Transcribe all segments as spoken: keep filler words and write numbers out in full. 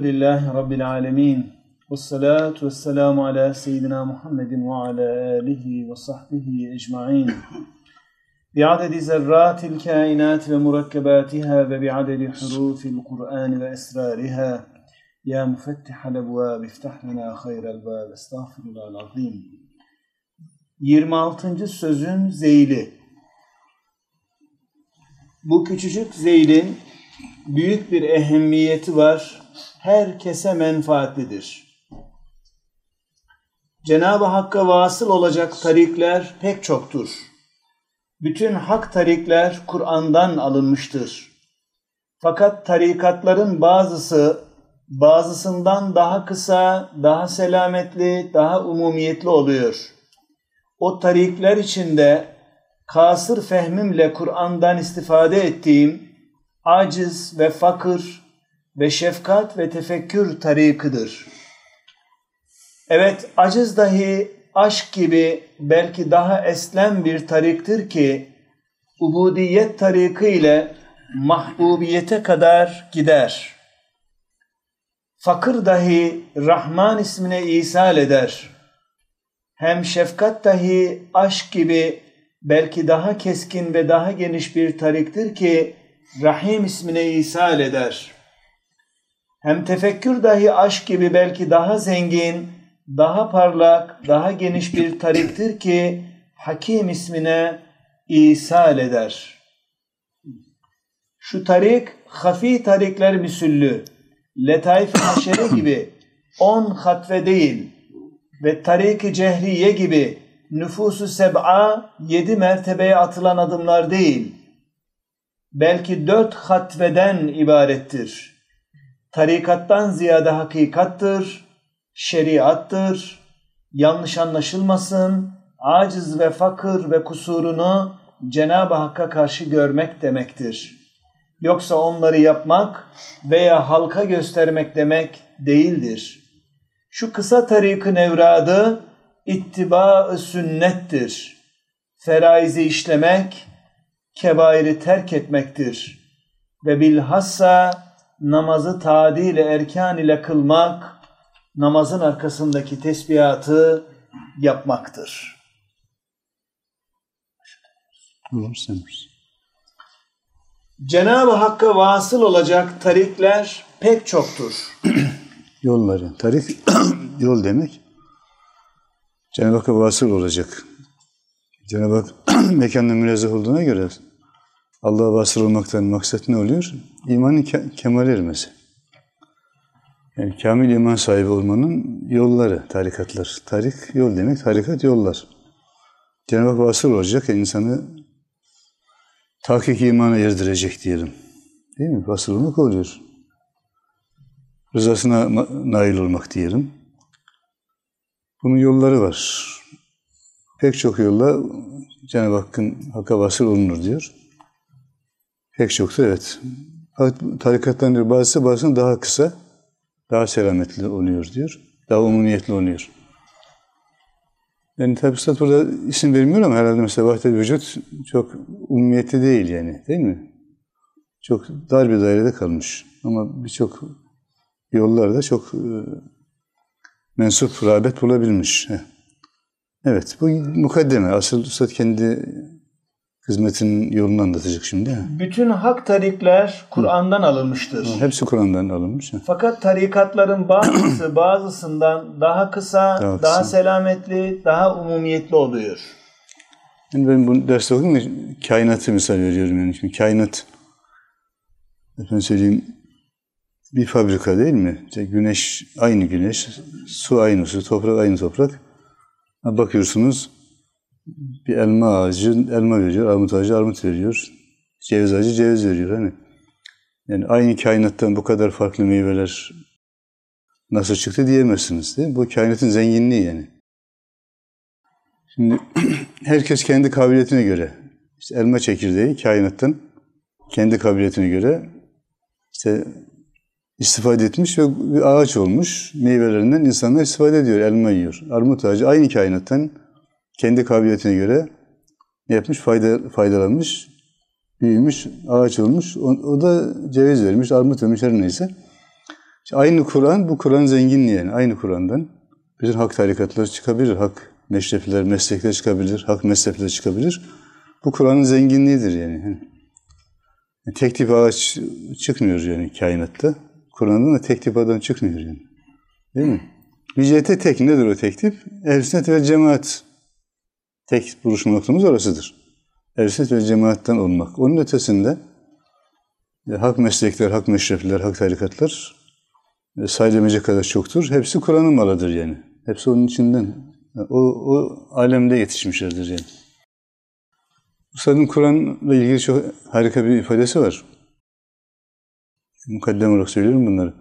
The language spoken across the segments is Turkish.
Elhamdülillahi Rabbil alemin. Vessalatu vesselamu ala seyyidina Muhammedin ve ala alihi ve sahbihi ecma'in. Bi'adedi zerratil kainat ve murakkebatiha ve bi'adedi hurufil Kur'an ve esrariha. Ya müfettihal ebvâb, iftah lana hayral bâb, estağfirullahal azim. yirmi altıncı sözün zeyli. Bu küçücük zeylin büyük bir ehemmiyeti var. Herkese menfaatlidir. Cenab-ı Hakk'a vasıl olacak tarikler pek çoktur. Bütün hak tarikler Kur'an'dan alınmıştır. Fakat tarikatların bazısı bazısından daha kısa, daha selametli, daha umumiyetli oluyor. O tarikler içinde kasır fehmimle Kur'an'dan istifade ettiğim aciz ve fakir ve şefkat ve tefekkür tarikıdır. Evet, aciz dahi aşk gibi belki daha eslem bir tariktir ki ubudiyet tarikı ile mahbubiyete kadar gider. Fakir dahi Rahman ismine isal eder. Hem şefkat dahi aşk gibi belki daha keskin ve daha geniş bir tariktir ki Rahim ismine isal eder. Hem tefekkür dahi aşk gibi belki daha zengin, daha parlak, daha geniş bir tariktir ki Hakim ismine isal eder. Şu tarik, hafi tarikler misüllü, letaif-i haşere gibi on hatve değil ve tarik-i cehriye gibi nüfus-u seb'a yedi mertebeye atılan adımlar değil, belki dört hatveden ibarettir. Tarikattan ziyade hakikattır, şeriattır, yanlış anlaşılmasın, aciz ve fakir ve kusurunu Cenab-ı Hakk'a karşı görmek demektir. Yoksa onları yapmak veya halka göstermek demek değildir. Şu kısa tarik-ı nevradı ittiba-ı sünnettir. Feraizi işlemek, kebairi terk etmektir. Ve bilhassa namazı tadil-i erkan ile kılmak, namazın arkasındaki tesbihatı yapmaktır. Cenab-ı Hakk'a vasıl olacak tarikler pek çoktur. Yolları. Tarik, yol demek. Cenab-ı Hakk'a vasıl olacak. Cenab-ı Hak mekanla münezzeh olduğuna göre Allah'a vasıl olmaktan maksat ne oluyor? İmanın ke- kemal ermesi. Yani kamil iman sahibi olmanın yolları, tarikatlar. Tarik, yol demek, tarikat, yollar. Cenab-ı Hak vasıl olacak, yani insanı tahkik imana erdirecek diyelim. Değil mi? Vasıl olmak oluyor. Rızasına nail olmak diyelim. Bunun yolları var. Pek çok yolla Cenab-ı Hakk'ın Hakk'a vasıl olunur diyor. Pek çok da evet. Tarikatların bazısı bazısının daha kısa, daha selametli oluyor diyor. Daha umumiyetli oluyor. Yani tabi Üstad burada isim vermiyor ama herhalde mesela vahdet-i vücut çok umumiyetli değil yani. Değil mi? Çok dar bir dairede kalmış. Ama birçok yollarda çok e, mensup rağbet bulabilmiş. Heh. Evet, bu mukaddeme. Asıl Üstad kendi hizmetinin yolunu anlatacak şimdi. He. Bütün hak tarikler Kur'an'dan alınmıştır. Hı, hepsi Kur'an'dan alınmış. He. Fakat tarikatların bazısı bazısından daha kısa, daha, daha kısa. selametli, daha umumiyetli oluyor. Yani ben bu derste okuyayım, kainatı misal veriyorum yani. Şimdi kainat, efendim söyleyeyim, bir fabrika değil mi? İşte güneş aynı güneş, su aynı su, toprak aynı toprak. Bakıyorsunuz bir elma ağacı elma veriyor, armut ağacı armut veriyor, ceviz ağacı ceviz veriyor. Hani yani aynı kainattan bu kadar farklı meyveler nasıl çıktı diyemezsiniz değil mi? Bu kainatın zenginliği yani. Şimdi herkes kendi kabiliyetine göre, işte elma çekirdeği kainattan kendi kabiliyetine göre işte istifade etmiş ve bir ağaç olmuş. Meyvelerinden insanlar istifade ediyor, elma yiyor. Armut ağacı aynı kainattan kendi kabiliyetine göre ne yapmış? Fayda, faydalanmış, büyümüş, ağaç olmuş. O, o da ceviz vermiş, armut vermiş, her neyse. İşte aynı Kur'an, bu Kur'an zenginliği yani. Aynı Kur'an'dan bütün hak tarikatları çıkabilir, hak meşrefler, meslekler çıkabilir, hak mezhepler çıkabilir. Bu Kur'an'ın zenginliğidir yani. Tek tip ağaç çıkmıyor yani kainatta. Kur'an'dan da tek tip adam çıkmıyor yani. Değil mi? Bir cihete tek. Nedir o tek tip? Ehl-i sünnet ve cemaat. Tek buluşma noktamız orasıdır. Ehl-i sünnet ve cemaatten olmak. Onun ötesinde e, hak meslekler, hak meşrefler, hak tarikatlar e, sayılamayacak kadar çoktur. Hepsi Kur'an'ın malıdır yani. Hepsi onun içinden. O, o alemde yetişmişlerdir yani. Üstadın Kur'an'la ilgili çok harika bir ifadesi var. Mukaddem olarak söylüyorum bunları.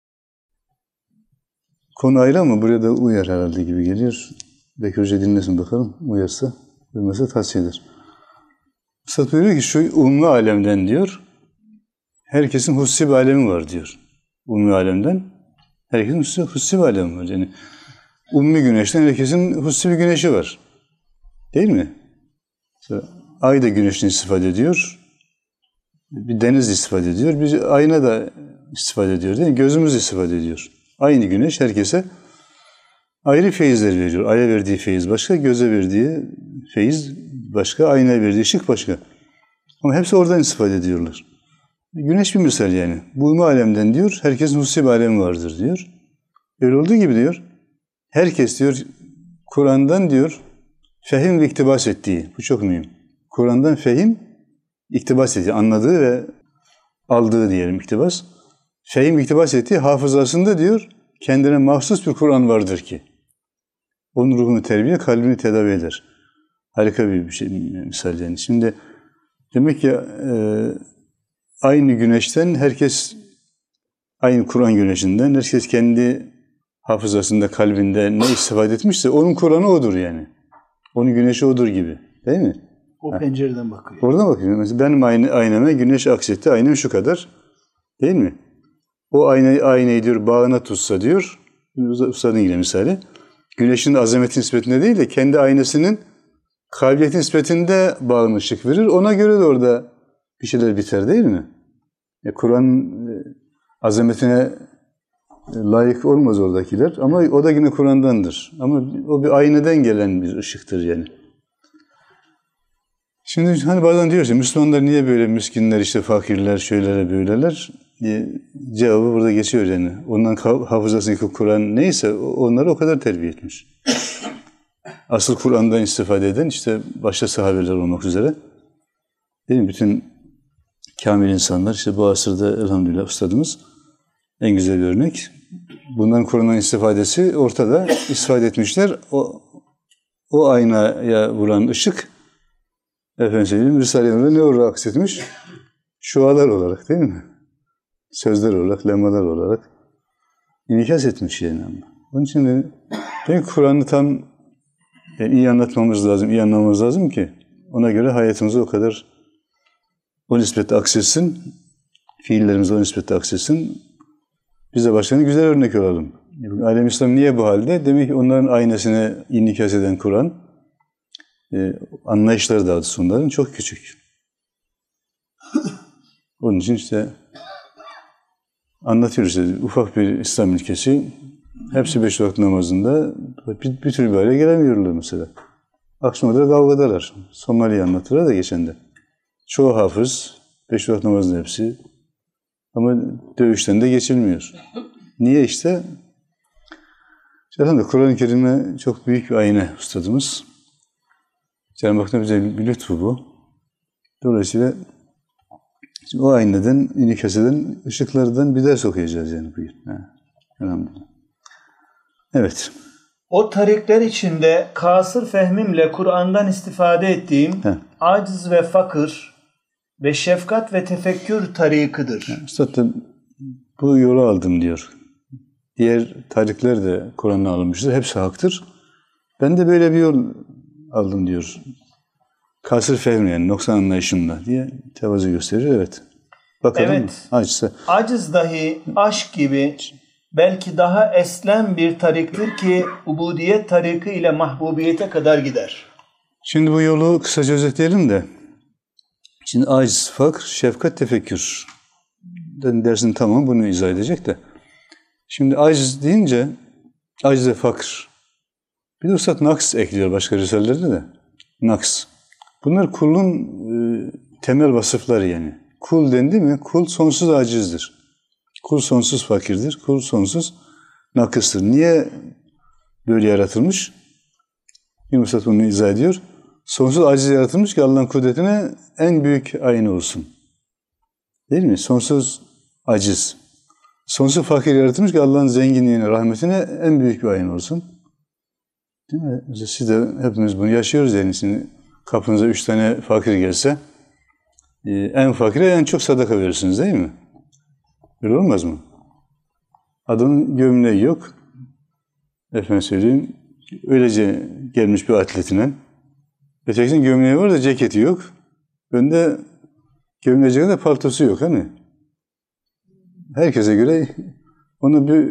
Konu ayrı ama buraya da uyar herhalde gibi geliyor. Belki Hoca dinlesin bakalım. Uyarsa, uymasa tavsiye eder. Üstad buyuruyor ki şu ummi alemden diyor, herkesin hususi bir alemi var diyor. Ummi alemden herkesin hususi, hususi bir alemi var. Yani ummi güneşten herkesin hususi bir güneşi var. Değil mi? Mesela ay da güneşten istifade ediyor. Bir deniz istifade ediyor. Bir ayna da istifade ediyor. Değil mi? Gözümüz istifade ediyor. Aynı güneş herkese ayrı feyizler veriyor. Aya verdiği feyiz başka, göze verdiği feyiz başka, aynaya verdiği ışık başka. Ama hepsi oradan istifade ediyorlar. Güneş bir misal yani. Bu ummi alemden diyor, herkesin hususi bir alemi vardır diyor. Öyle olduğu gibi diyor, herkes diyor, Kur'an'dan diyor, fehim ve iktibas ettiği, bu çok mühim. Kur'an'dan fehim, iktibas ettiği, anladığı ve aldığı diyelim iktibas. Fehim iktibas ettiği hafızasında diyor, kendine mahsus bir Kur'an vardır ki. Onun ruhunu terbiye, kalbini tedavi eder. Harika bir şey, misal yani. Şimdi demek ki e, aynı güneşten herkes, aynı Kur'an güneşinden herkes kendi hafızasında, kalbinde ne istifade etmişse onun Kur'an'ı odur yani. Onun güneşi odur gibi. Değil mi? O ha. pencereden bakıyor. Oradan bakıyor. Mesela benim aynı, aynama güneş aksetti. Aynam şu kadar. Değil mi? O aynayı, aynayı diyor bağına tutsa diyor. Ustadın yine misali. Güneşin azameti nispetinde değil de kendi aynasının kabiliyeti nispetinde bağına ışık verir. Ona göre de orada bir şeyler biter değil mi? E, Kur'an'ın e, azametine layık olmaz oradakiler. Ama o da yine Kur'an'dandır. Ama o bir aynadan gelen bir ışıktır yani. Şimdi hani bazen diyoruz ya, Müslümanlar niye böyle miskinler, işte fakirler, şöyleler, böyleler diye cevabı burada geçiyor yani. Onların hafızasındaki Kur'an neyse onları o kadar terbiye etmiş. Asıl Kur'an'dan istifade eden işte başta sahabeler olmak üzere değil mi? Bütün kamil insanlar işte bu asırda elhamdülillah ustadımız en güzel bir örnek. Bunların Kur'an'dan istifadesi ortada. İstifade etmişler. O, o aynaya vuran ışık efendim söyleyeyim Risale-i Nur'da ne olarak aksetmiş? Şualar olarak değil mi? Sözler olarak, lemalar olarak inikas etmiş yani ama. Onun için de demek ki Kur'an'ı tam yani iyi anlatmamız lazım, iyi anlamamız lazım ki ona göre hayatımıza o kadar o nispette aksetsin, fiillerimize o nispette aksetsin, bize başlarına güzel örnek olalım. Alem İslam niye bu halde? Demek ki onların aynasını inikas eden Kur'an, e, anlayışları da onların çok küçük. Onun için işte anlatıyoruz işte, ufak bir İslam ülkesi, hepsi beş vakit namazında bir, bir türlü bir hale gelemiyorlar mesela. Akşama kadar kavgadalar. Somali'yi anlattılar da geçen de. Çoğu hafız, beş vakit namazında hepsi. Ama dövüşten de geçilmiyor. Niye işte? Zaten de Kur'an-ı Kerim'e çok büyük bir ayna ustadımız. Cenab-ı Hak'tan bize bir lütfu bu. Dolayısıyla o aynadan, inikas eden ışıklardan bir ders okuyacağız yani bugün. Elhamdülillah. Evet. O tarikler içinde kasır fehmimle Kur'an'dan istifade ettiğim Heh. aciz ve fakir ve şefkat ve tefekkür tarikıdır. Yani Üstad da bu yolu aldım diyor. Diğer tarikler de Kur'an'dan alınmıştır. Hepsi haktır. Ben de böyle bir yol aldım diyor. Kasır fehmi yani noksan anlayışımla diye tevazu gösterir. Evet. Bakalım. Evet. Acizse. Aciz dahi aşk gibi belki daha eslem bir tariktir ki ubudiyet tarikı ile mahbubiyete kadar gider. Şimdi bu yolu kısaca özetleyelim de. Şimdi aciz, fakr, şefkat, tefekkür. Dersin tamamı bunu izah edecek de. Şimdi aciz deyince aciz ve fakir. Bir de Üstad naks ekliyor başka risalelerde de. Naks. Bunlar kulun e, temel vasıfları yani. Kul dendi mi? Kul sonsuz acizdir. Kul sonsuz fakirdir. Kul sonsuz nakıstır. Niye böyle yaratılmış? Üstad bunu izah ediyor. Sonsuz aciz yaratılmış ki Allah'ın kudretine en büyük ayna olsun. Değil mi? Sonsuz aciz. Sonsuz fakir yaratılmış ki Allah'ın zenginliğine, rahmetine en büyük bir ayna olsun. Değil mi? Mesela siz de hepimiz bunu yaşıyoruz yani. Şimdi kapınıza üç tane fakir gelse en fakire en çok sadaka verirsiniz değil mi? Öyle olmaz mı? Adamın gömleği yok. Efendim söyleyeyim. Öylece gelmiş bir atletine. Ötekisinin gömleği var da ceketi yok. Önde gömleği ceketi paltosu yok hani. Herkese göre ona bir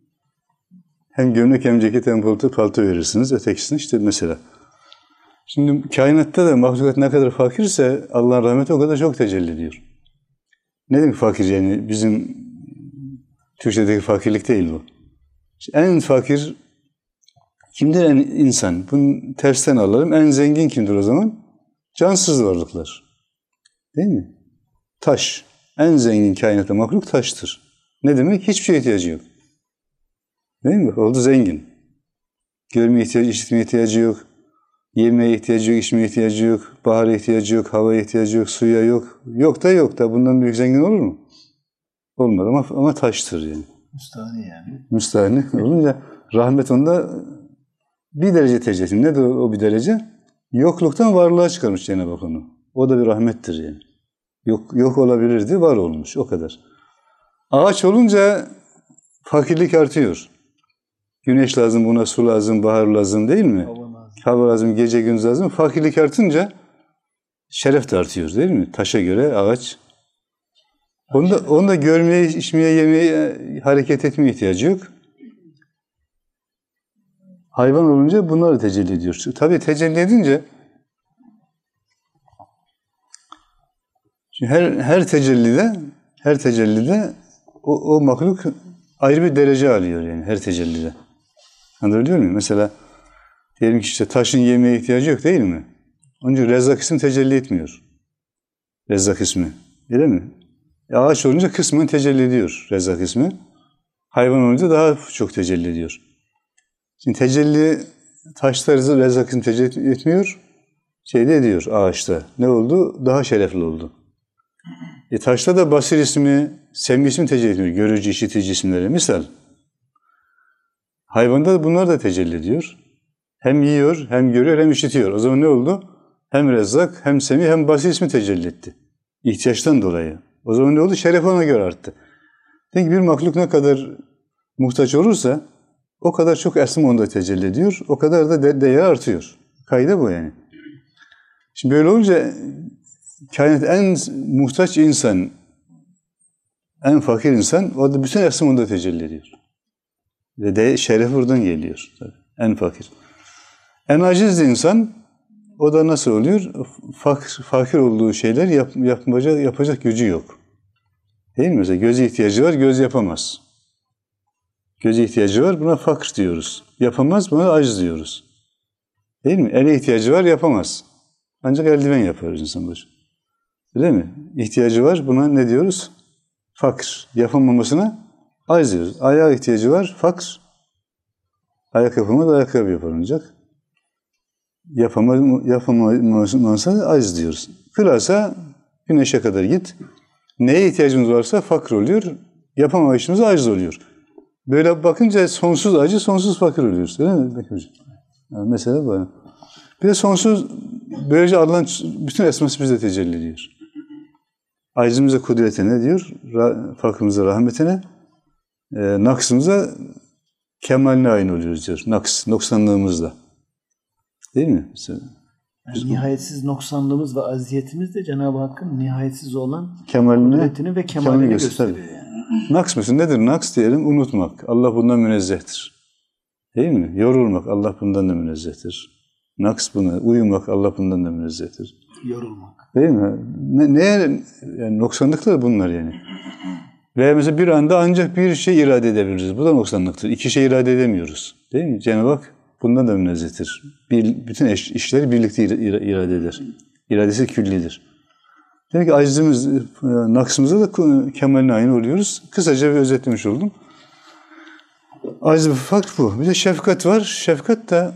hem gömlek hem ceket hem palto, palto verirsiniz. Ötekisine işte mesela. Şimdi kainatta da mahlukat ne kadar fakirse Allah'ın rahmeti o kadar çok tecelli ediyor. Ne demek fakir yani? Bizim Türkçedeki fakirlik değil bu. İşte en fakir kimdir? En insan. Bunu tersten alalım. En zengin kimdir o zaman? Cansız varlıklar. Değil mi? Taş. En zengin kainatta mahluk taştır. Ne demek? Hiçbir şeye ihtiyacı yok. Değil mi? Oldu zengin. Görmeye ihtiyacı, işitmeye ihtiyacı yok. Yemeye ihtiyacı yok, içmeye ihtiyacı yok. Bahara ihtiyacı yok, havaya ihtiyacı yok, suya yok. Yok da yok da. Bundan büyük zengin olur mu? Olmaz ama, ama taştır yani. Müstahni yani. Müstahni olunca rahmet onda bir derece tecelli. Nedir o bir derece? Yokluktan varlığa çıkarmış Cenab-ı Hak onu. O da bir rahmettir yani. Yok, yok olabilirdi, var olmuş. O kadar. Ağaç olunca fakirlik artıyor. Güneş lazım, buna su lazım, bahar lazım değil mi? Hava lazım. Hava lazım, gece gündüz lazım. Fakirlik artınca şeref de artıyor değil mi? Taşa göre ağaç. Onda, onda görmeye, içmeye, yemeye, hareket etmeye ihtiyacı yok. Hayvan olunca bunlar da tecelli ediyor. Tabii tecelli edince her her tecellide her tecellide o, o mahluk ayrı bir derece alıyor yani her tecellide. Anlatabiliyor muyum? Mesela diyelim ki işte taşın yemeye ihtiyacı yok değil mi? Onun için Rezzak ismi tecelli etmiyor. Rezzak ismi. Öyle mi? E ağaç olunca kısmen tecelli ediyor Rezzak ismi. Hayvan olunca daha çok tecelli ediyor. Şimdi tecelli taşta Rezzak ismi tecelli etmiyor. Şeyde ediyor ağaçta. Ne oldu? Daha şerefli oldu. E taşta da Basir ismi, Semih ismi tecelli ediyor. Görücü, işitici isimleri. Misal. Hayvanda da bunlar da tecelli ediyor. Hem yiyor, hem görüyor, hem işitiyor. O zaman ne oldu? Hem Rezzak, hem Semih, hem Basir ismi tecelli etti. İhtiyaçtan dolayı. O zaman ne oldu? Şeref ona göre arttı. Demek ki bir mahluk ne kadar muhtaç olursa o kadar çok esma onda tecelli ediyor. O kadar da de- değer artıyor. Kaide bu yani. Şimdi böyle olunca kainat en muhtaç insan, en fakir insan, o da bütün esma onda tecelli ediyor. Ve de şeref oradan geliyor. Tabii. En fakir. En aciz de insan, o da nasıl oluyor? Fakir, fakir olduğu şeyler yap, yapacak, yapacak gücü yok. Değil mi? Mesela göze ihtiyacı var, göz yapamaz. Göze ihtiyacı var, buna fakir diyoruz. Yapamaz, buna aciz diyoruz. Değil mi? Ele ihtiyacı var, yapamaz. Ancak eldiven yapıyoruz insan başı. Öyle mi? İhtiyacı var, buna ne diyoruz? Fakir. Yapamamasına aciz diyoruz. Ayağa ihtiyacı var, fakir. Ayak yapamaz, ayakkabı yapılacak. Yapamaz, yapamazsa aciz diyoruz. Kılasa güneşe kadar git. Neye ihtiyacımız varsa fakir oluyor. Yapamayışımız aciz oluyor. Böyle bakınca sonsuz acı, sonsuz fakir oluyoruz. Değil mi? Yani mesela bu. Bir de sonsuz, böylece Allah'ın bütün esması bize tecelli ediyor. Acizimize kudretine diyor, fakirimize rahmetine, e, naksımıza kemaline aynı oluyoruz diyor. Naks, noksanlığımızla. Değil mi? Mesela, yani nihayetsiz noksanlığımız ve aziyetimiz de Cenab-ı Hakk'ın nihayetsiz olan kemaline, kudretini ve kemalini gösteriyor. Yani. Naks mesela nedir? Naks diyelim, unutmak. Allah bundan münezzehtir. Değil mi? Yorulmak, Allah bundan da münezzehtir. Naks buna, uyumak, Allah bundan da münezzehtir. Yorulmak. Değil mi? Ne, neye, yani noksanlıklar bunlar yani. Veya mesela bir anda ancak bir şey irade edebiliriz. Bu da noksanlıktır. İki şey irade edemiyoruz. Değil mi? Cenab-ı Hak bundan da münezzehtir. Bir, bütün eş, işleri birlikte irade eder. İradesi küllidir. Demek ki acizimiz, naksımıza da kemaline aynı oluyoruz. Kısaca bir özetlemiş oldum. Aciz bir fark bu. Bir de şefkat var. Şefkat da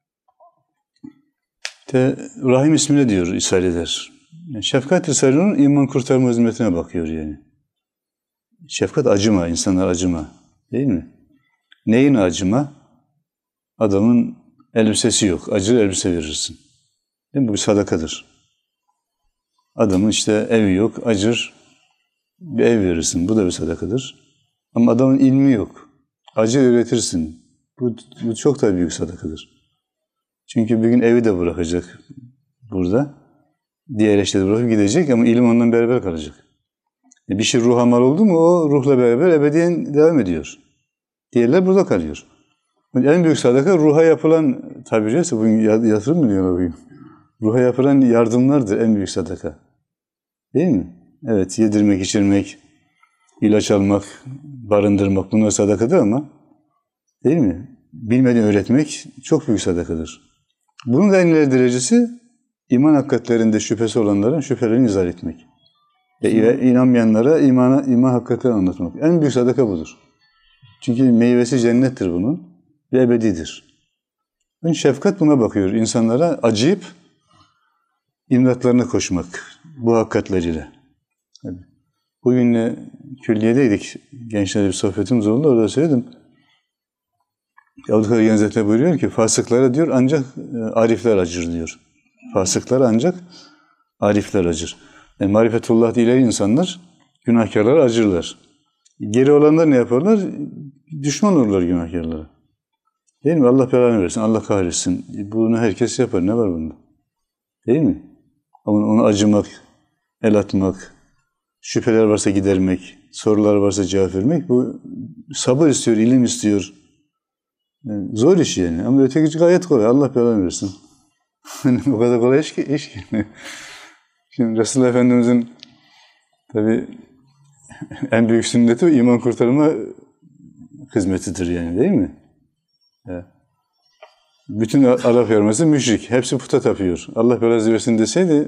de Rahim ismine diyor ishal eder. Yani şefkat Risale'nin iman kurtarma hizmetine bakıyor yani. Şefkat acıma, insanlar acıma. Değil mi? Neyin acıma? Adamın elbisesi yok. Acı elbise verirsin. Değil mi? Bu bir sadakadır. Adamın işte evi yok. Acır bir ev verirsin. Bu da bir sadakadır. Ama adamın ilmi yok. Acı öğretirsin. Bu, bu çok da büyük sadakadır. Çünkü bir gün evi de bırakacak burada. Diğer eşleri bırakıp gidecek ama ilim ondan beraber kalacak. Bir şey ruha mal oldu mu o ruhla beraber ebediyen devam ediyor. Diğerler burada kalıyor. En büyük sadaka ruha yapılan, tabiri caizse bugün yatırım mı diyorlar bugün? Ruha yapılan yardımlardır en büyük sadaka. Değil mi? Evet, yedirmek, içirmek, ilaç almak, barındırmak bunlar sadakadır ama değil mi? Bilmeden öğretmek çok büyük sadakadır. Bunun da en ileri derecesi iman hakikatlerinde şüphesi olanların şüphelerini izah etmek. Ve inanmayanlara imana, iman hakikatlerini anlatmak. En büyük sadaka budur. Çünkü meyvesi cennettir bunun ve ebedidir. Ön şefkat buna bakıyor. İnsanlara acıyıp imdatlarına koşmak bu hakikatleriyle. Bugün külliyedeydik. Gençlerle bir sohbetimiz oldu. Orada söyledim. Abdülkadir Hazretleri buyuruyor ki fasıklara diyor ancak arifler acır diyor. Fasıklara ancak arifler acır. Yani marifetullah ileri insanlar günahkarlara acırlar. Geri olanlar ne yaparlar? Düşman olurlar günahkarlara. Değil mi? Allah belanı versin, Allah kahretsin. Bunu herkes yapar. Ne var bunda? Değil mi? Ama ona acımak, el atmak, şüpheler varsa gidermek, sorular varsa cevap vermek, bu sabır istiyor, ilim istiyor. Yani zor iş yani. Ama öteki gayet kolay. Allah belanı versin. O kadar kolay iş ki. Iş ki. Şimdi Resulullah Efendimiz'in tabii en büyük sünneti iman kurtarma hizmetidir yani, değil mi? Ya. Bütün Arap yarımadası müşrik. Hepsi puta tapıyor. Allah belanı versin deseydi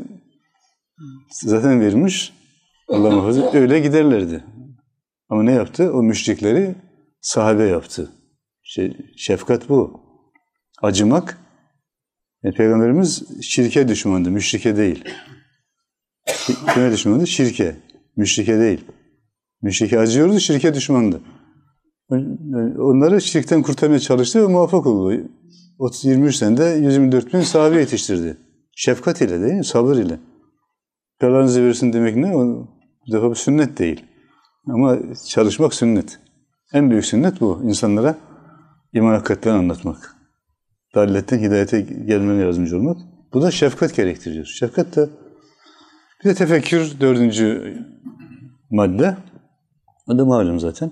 zaten vermiş. Allah muhafaza öyle giderlerdi. Ama ne yaptı? O müşrikleri sahabe yaptı. Şey, şefkat bu. Acımak. Yani Peygamberimiz şirke düşmandı, müşrike değil. Kime düşmandı? Şirke. Müşrike değil. Müşrike acıyordu, şirke düşmandı. Yani onları şirkten kurtarmaya çalıştı ve muvaffak oldu. otuz yirmi üç senede yüz yirmi dört bin sahabe yetiştirdi. Şefkat ile değil mi? Sabır ile. Belanızı verirsin demek ne? O, bu defa bir sünnet değil. Ama çalışmak sünnet. En büyük sünnet bu. İnsanlara iman hakikatlerini anlatmak. Daliletten hidayete gelmene yardımcı olmak. Bu da şefkat gerektiriyor. Şefkat da bir de tefekkür dördüncü madde. O da malum zaten.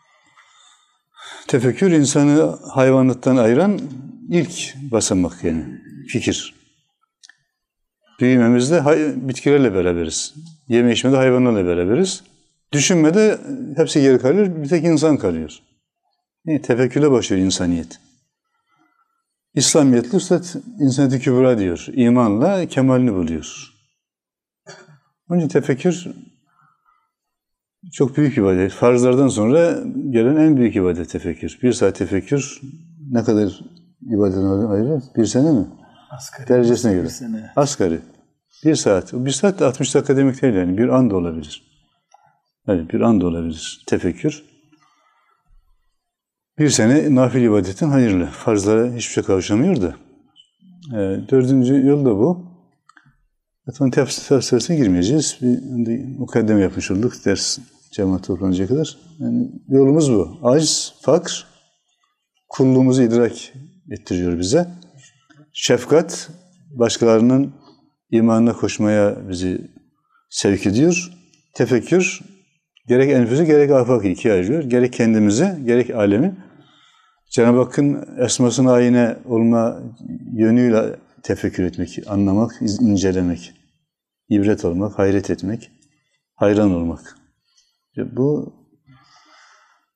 Tefekkür insanı hayvanlıktan ayıran ilk basamak yani. Fikir. Büyümemizde bitkilerle beraberiz. Yeme içmede hayvanlarla beraberiz. Düşünmede hepsi geri kalıyor. Bir tek insan kalıyor. Yani tefekkürle başlıyor insaniyet. İslamiyetli Üstad insaniyeti kübra diyor. İmanla kemalini buluyor. Onun için tefekkür çok büyük ibadet. Farzlardan sonra gelen en büyük ibadet tefekkür. Bir saat tefekkür ne kadar ibadetten ayırır? Bir sene mi? Asgari. Derecesine göre. Bir sene. Asgari. Bir saat. Bir saat de altmış dakika demek değil yani. Bir an da olabilir. Evet, bir an da olabilir. Tefekkür. Bir sene nafil ibadetin hayırlı. Farzlara hiçbir şey kavuşamıyor da. E, dördüncü yol da bu. Zaten tefsirsine girmeyeceğiz. Bir mukaddeme yapmış olduk. Ders cemaat toplanacak kadar. Yani yolumuz bu. Aciz, fakr, kulluğumuzu idrak ettiriyor bize. Şefkat, başkalarının imanına koşmaya bizi sevk ediyor. Tefekkür, gerek enfüsü gerek afakı ikiye ayırıyor. Gerek kendimize, gerek alemi. Cenab-ı Hakk'ın esmasına ayine olma yönüyle tefekkür etmek, anlamak, incelemek, ibret olmak, hayret etmek, hayran olmak. Bu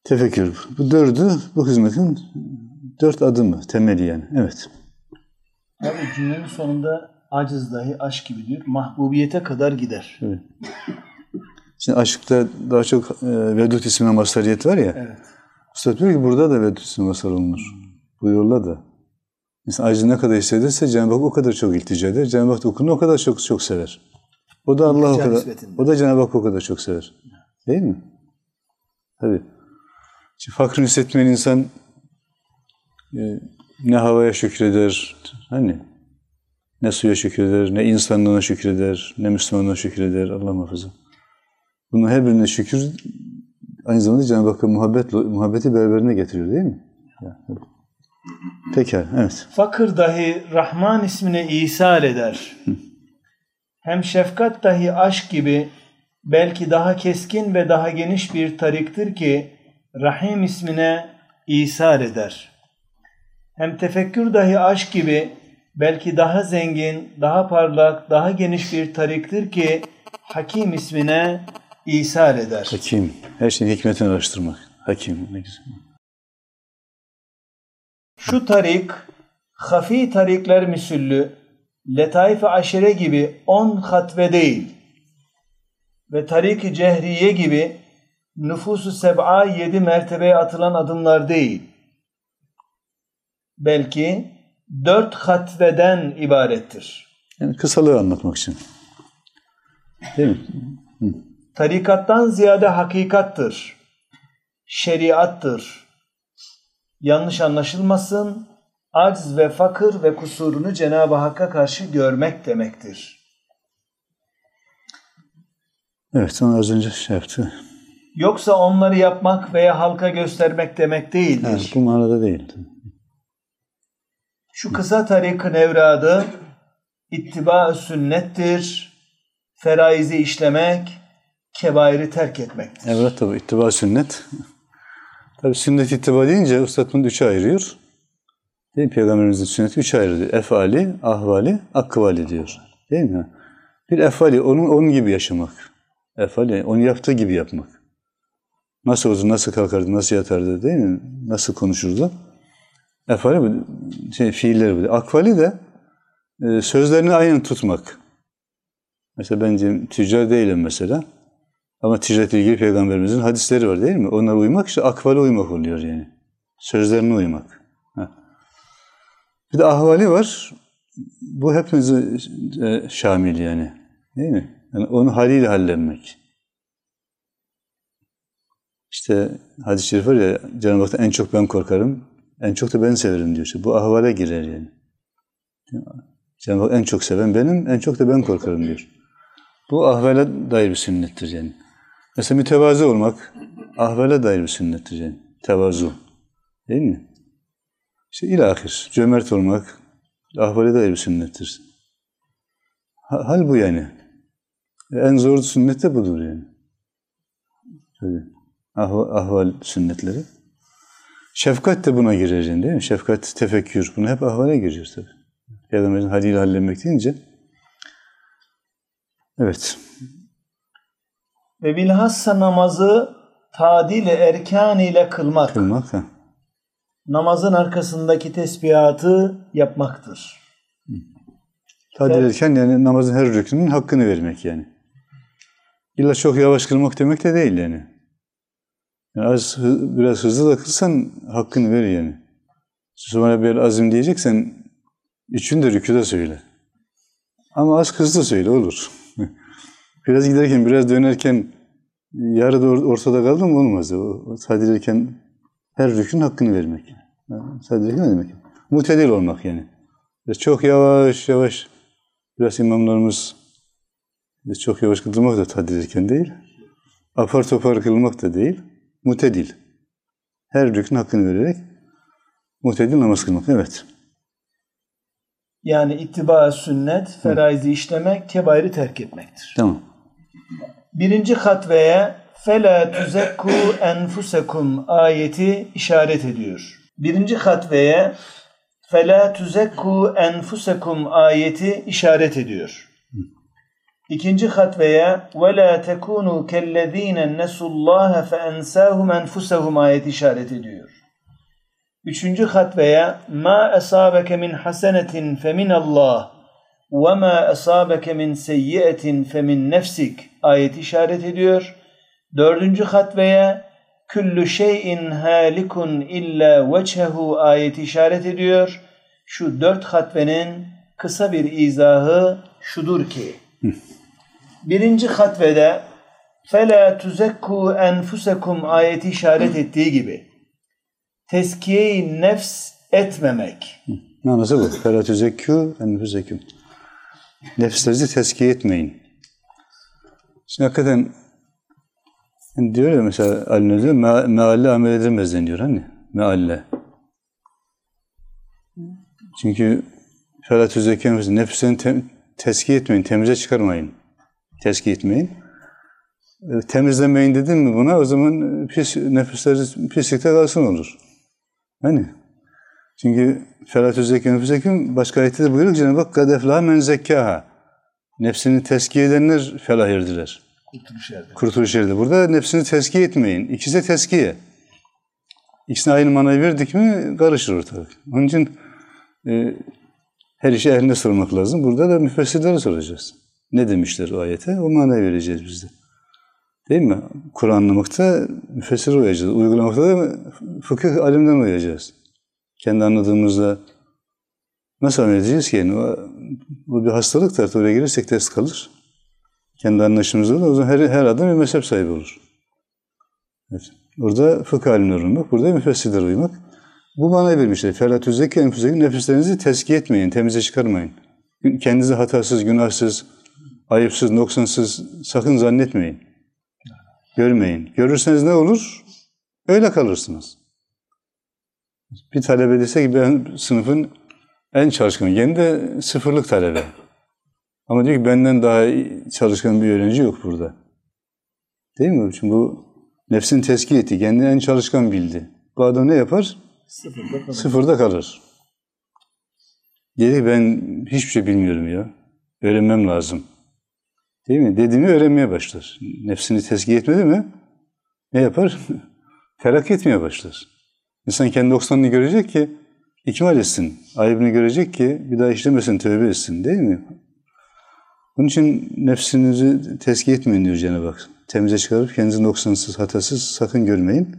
Tefekkür. Bu dördü bu hizmetin dört adımı, temeli yani. Evet. Abi cümlenin sonunda aciz dahi aşk gibi diyor. Mahbubiyete kadar gider. Evet. Şimdi aşkta daha çok e, vedud ismine mazhariyet var ya. Evet. Üstad diyor ki burada da vedud ismine mazhar olunur. Bu yolla da. Mesela aciz ne kadar hissederse Cenab-ı Hak o kadar çok iltica eder. Cenab-ı Hak da o kulunu o kadar çok çok sever. O da Allah o kadar, nispetinde. O da Cenab-ı Hak o kadar çok sever. Değil mi? Tabii. Şimdi fakrını hissetmeyen insan e, ne havaya şükreder, hani ne suya şükreder, ne insanlığına şükreder, ne Müslümanına şükreder, Allah muhafaza. Bunun her birine şükür aynı zamanda Cenab-ı Hakk'a muhabbet, muhabbeti beraberine getiriyor değil mi? Yani, pekala, evet. Fakir dahi Rahman ismine isal eder. Hı. Hem şefkat dahi aşk gibi belki daha keskin ve daha geniş bir tariktir ki Rahim ismine isal eder. Hem tefekkür dahi aşk gibi belki daha zengin, daha parlak, daha geniş bir tariktir ki Hakim ismine isal eder. Hakim. Her şeyin hikmetini araştırmak. Hakim. Ne güzel. Şu tarik, hafi tarikler misüllü, letaif-i aşire gibi on hatve değil ve tarik-i cehriye gibi nüfus-u seb'a yedi mertebeye atılan adımlar değil. Belki dört hatveden ibarettir. Yani kısalığı anlatmak için. Değil mi? Hı. Tarikattan ziyade hakikattır. Şeriattır. Yanlış anlaşılmasın, acz ve fakir ve kusurunu Cenab-ı Hakk'a karşı görmek demektir. Evet, onu az önce şey yaptı. Yoksa onları yapmak veya halka göstermek demek değildir. Evet, bu manada değil. Şu kısa tarik-ı nevradı ittiba-ı sünnettir, feraizi işlemek, kebairi terk etmektir. Evet tabi, ittiba sünnet. Tabi sünnet ittiba deyince Üstad bunu üçe ayırıyor. Değil mi? Peygamberimizin sünneti üçe ayırıyor. Efali, ahvali, akvali diyor. Değil mi? Bir efali, onun onun gibi yaşamak. Efali, onu yaptığı gibi yapmak. Nasıl oldu, nasıl kalkardı, nasıl yatardı değil mi? Nasıl konuşurdu? Efali bu, şey, fiilleri bu. Akvali de e, sözlerini aynen tutmak. Mesela ben tüccar değilim mesela. Ama ticaretle ilgili Peygamberimizin hadisleri var değil mi? Onlara uymak işte akvale uymak oluyor yani. Sözlerine uymak. Heh. Bir de ahvali var. Bu hepimizi e, şamil yani. Değil mi? Yani onu haliyle hallenmek. İşte hadis-i şerif var ya, Cenab-ı Hak'tan en çok ben korkarım, en çok da ben severim diyor. İşte bu ahvale girer yani. Cenab-ı Hak en çok seven benim, en çok da ben korkarım diyor. Bu ahvale dair bir sünnettir yani. Mesela mütevazı olmak, ahvale dair bir sünnettir yani. Tevazu. Değil mi? İşte ilahir, cömert olmak, ahvale dair bir sünnettir. Hal bu yani. En zor sünnet de budur yani. Tabii. Ahval, ahval sünnetleri. Şefkat de buna girer yani değil mi? Şefkat, tefekkür, bunu hep ahvale giriyor tabii. Peygamberin haliyle halletmek deyince. Evet. Ve bilhassa namazı tadil-i erkan ile kılmak. Kılmak ha. Namazın arkasındaki tesbihatı yapmaktır. Tadil ederken yani namazın her rükünün hakkını vermek yani. İlla çok yavaş kılmak demek de değil yani. Yani az, biraz hızlı da kılsan hakkını ver yani. Sonra bir azim diyeceksen üçünü de rüküde söyle. Ama az hızlı söyle olur. Biraz giderken, biraz dönerken yarıda ortada kaldı mı olmaz. O tadil ederken her rükün hakkını vermek. Tadil ederken ne demek? Mutedil olmak yani. Biraz çok yavaş yavaş, biraz imamlarımız çok yavaş kılmak da tadil ederken değil. Apar topar kılmak da değil. Mutedil. Her rükün hakkını vererek mutedil namaz kılmak. Evet. Yani ittiba sünnet, feraizi işlemek, kebairi terk etmektir. Tamam. Birinci hatveye فَلَا تُزَكُّوا أَنْفُسَكُمْ ayeti işaret ediyor. Birinci hatveye فَلَا تُزَكُّوا أَنْفُسَكُمْ ayeti işaret ediyor. İkinci hatveye وَلَا تَكُونُوا كَالَّذ۪ينَ نَسُوا اللّٰهَ فَاَنْسَاهُمْ اَنْفُسَهُمْ ayet işaret ediyor. Üçüncü hatveye مَا أَصَابَكَ مِنْ حَسَنَةٍ فَمِنَ اللّٰهِ وَمَا أَصَابَكَ مِنْ سَيِّئَةٍ فَمِنْ نَفْسِكَ ayet işaret ediyor. Dördüncü hatveye küllü şeyin halikun illa vechehu ayet işaret ediyor. Şu dört hatvenin kısa bir izahı şudur ki, birinci hatvede فَلَا تُزَكُّوا أَنْفُسَكُمْ ayeti işaret ettiği gibi tezkiye-i nefs etmemek. Nasıl bu? فَلَا تُزَكُّوا أَنْفُسَكُمْ Nefslerinizi tezkiye etmeyin. Şimdi hakikaten yani diyor ya mesela Ali Nözü, me mealle amel edilmez deniyor hani. Mealle. Çünkü فَلَا تُزَكُّوا nefslerini te tezkiye etmeyin, temize çıkarmayın. Tezkiye etmeyin. Temizlemeyin dedin mi buna, o zaman pis, nefisleri pislikte kalsın olur. Hani? Çünkü فَلَا تُزَكُّوا نَفْسَكُمْ başka ayette de buyuruyor ki Cenab-ı Hak قَدْ اَفْلَهَا مَنْ زَكَّاهَا nefsini tezkiye edenler felah erdiler. Kurtuluş erdi. Kurtuluş erdi. Burada nefsini tezkiye etmeyin. İkisi de tezkiye. İkisine aynı manayı verdik mi karışır ortalık. Onun için e, her işi ehline sormak lazım. Burada da müfessirlere soracağız. Ne demişler o ayete? O manayı vereceğiz biz de. Değil mi? Kur'an anlamakta müfessire uyacağız. Uygulamakta da fıkıh alimden uyacağız. Kendi anladığımızda nasıl amel edeceğiz ki? Yani o, bu bir hastalıktır. Oraya girirsek test kalır. Kendi anlayışımızda da o zaman her, her adam bir mezhep sahibi olur. Evet. Orada fıkıh alimlerine uymak, burada müfessirlere uymak. Bu manayı vermişler. فَلَا تُزَكِّوا أَنْفُسَكُمْ nefislerinizi tezkiye etmeyin, temize çıkarmayın. Kendinizi hatasız, günahsız, ayıpsız, noksansız sakın zannetmeyin. Görmeyin. Görürseniz ne olur? Öyle kalırsınız. Bir talebe dese ki ben sınıfın en çalışkanı. Kendi de sıfırlık talebe. Ama diyor ki benden daha çalışkan bir öğrenci yok burada. Değil mi? Çünkü bu nefsini tezkiye etti. Kendini en çalışkan bildi. Bu adam ne yapar? Sıfırda kalır. Sıfırda kalır. Dedi ben hiçbir şey bilmiyorum ya. Öğrenmem lazım. Değil mi? Dediğini öğrenmeye başlar. Nefsini tezkiye etmedi mi? Ne yapar? Terakki etmeye başlar. İnsan kendi noksanını görecek ki ikmal etsin. Ayıbını görecek ki bir daha işlemesin, tövbe etsin. Değil mi? Bunun için nefsinizi tezkiye etmeyin diyor Cenab-ı Hak. Temize çıkarıp kendinizi noksansız, hatasız sakın görmeyin.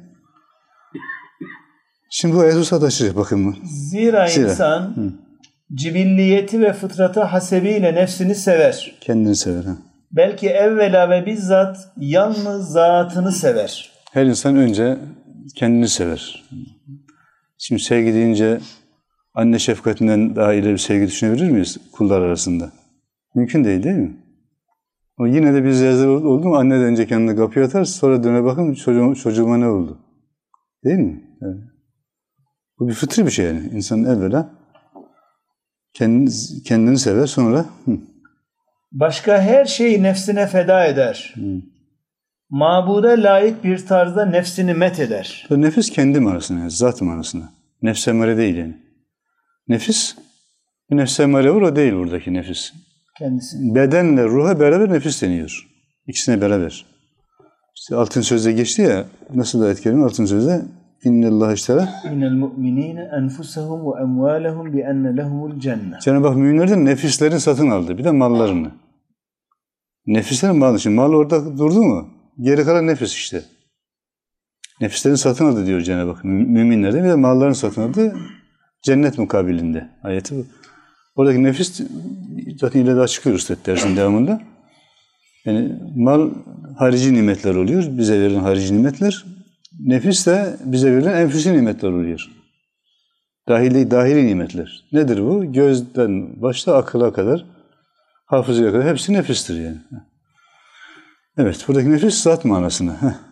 Şimdi bu ayet sataşacak bakın mı? Zira, Zira insan Hı. cibilliyeti ve fıtratı hasebiyle nefsini sever. Kendini sever. Ha. Belki evvela ve bizzat yalnız zatını sever. Her insan önce kendini sever. Şimdi sevgi deyince anne şefkatinden daha ileri bir sevgi düşünebilir miyiz kullar arasında? Mümkün değil değil mi? O yine de bir zevzler oldu mu anneden önce kendini kapıya atar, sonra döne bakın çocuğuma, çocuğuma ne oldu? Değil mi? Evet. Bu bir fıtri bir şey yani. İnsan evvela kendini, kendini sever, sonra hı. başka her şeyi nefsine feda eder. Hı. Mabuda layık bir tarzda nefsini met eder. Nefis kendi manasına, yani zat manasına. Nefs emare değil yani. Nefis, bir nefs emare var, o değil buradaki nefis. Kendisi. Bedenle ruha beraber nefis deniyor. İkisine beraber. İşte altın sözde geçti ya, nasıl ayet-i kerime altın sözde? İnnallâhe iştera. İnnel mu'minîne enfusahum ve emvâlehum bi enne lehumul cennet. Cenab-ı Hak müminlerden nefislerini satın aldı. Bir de mallarını. Nefislerin malı. Şimdi mal orada durdu mu? Geri kalan nefis işte. Nefislerini satın aldı diyor Cenab-ı Hak. Müminlerden bir de mallarını satın aldı. Cennet mukabilinde. Ayeti bu. Oradaki nefis zaten ileride açıklıyoruz dersin devamında. Yani mal harici nimetler oluyor. Bize verilen harici nimetler. Nefis de bize verilen enfüsi nimetler oluyor. Dahili, dahili nimetler. Nedir bu? Gözden başta akıla kadar, hafızaya kadar hepsi nefistir yani. Evet, buradaki nefis zat manasına. Heh.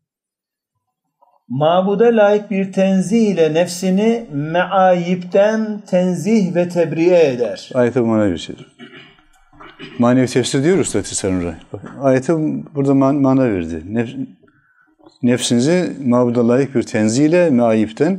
Mabuda layık bir tenzih ile nefsini meayipten tenzih ve tebriye eder. Ayete bu manayı bir şey. Manevi tefsir diyoruz da Tisarunray. Ayete burada man mana verdi. Nef nefsinizi mabuda layık bir tenzih ile meayipten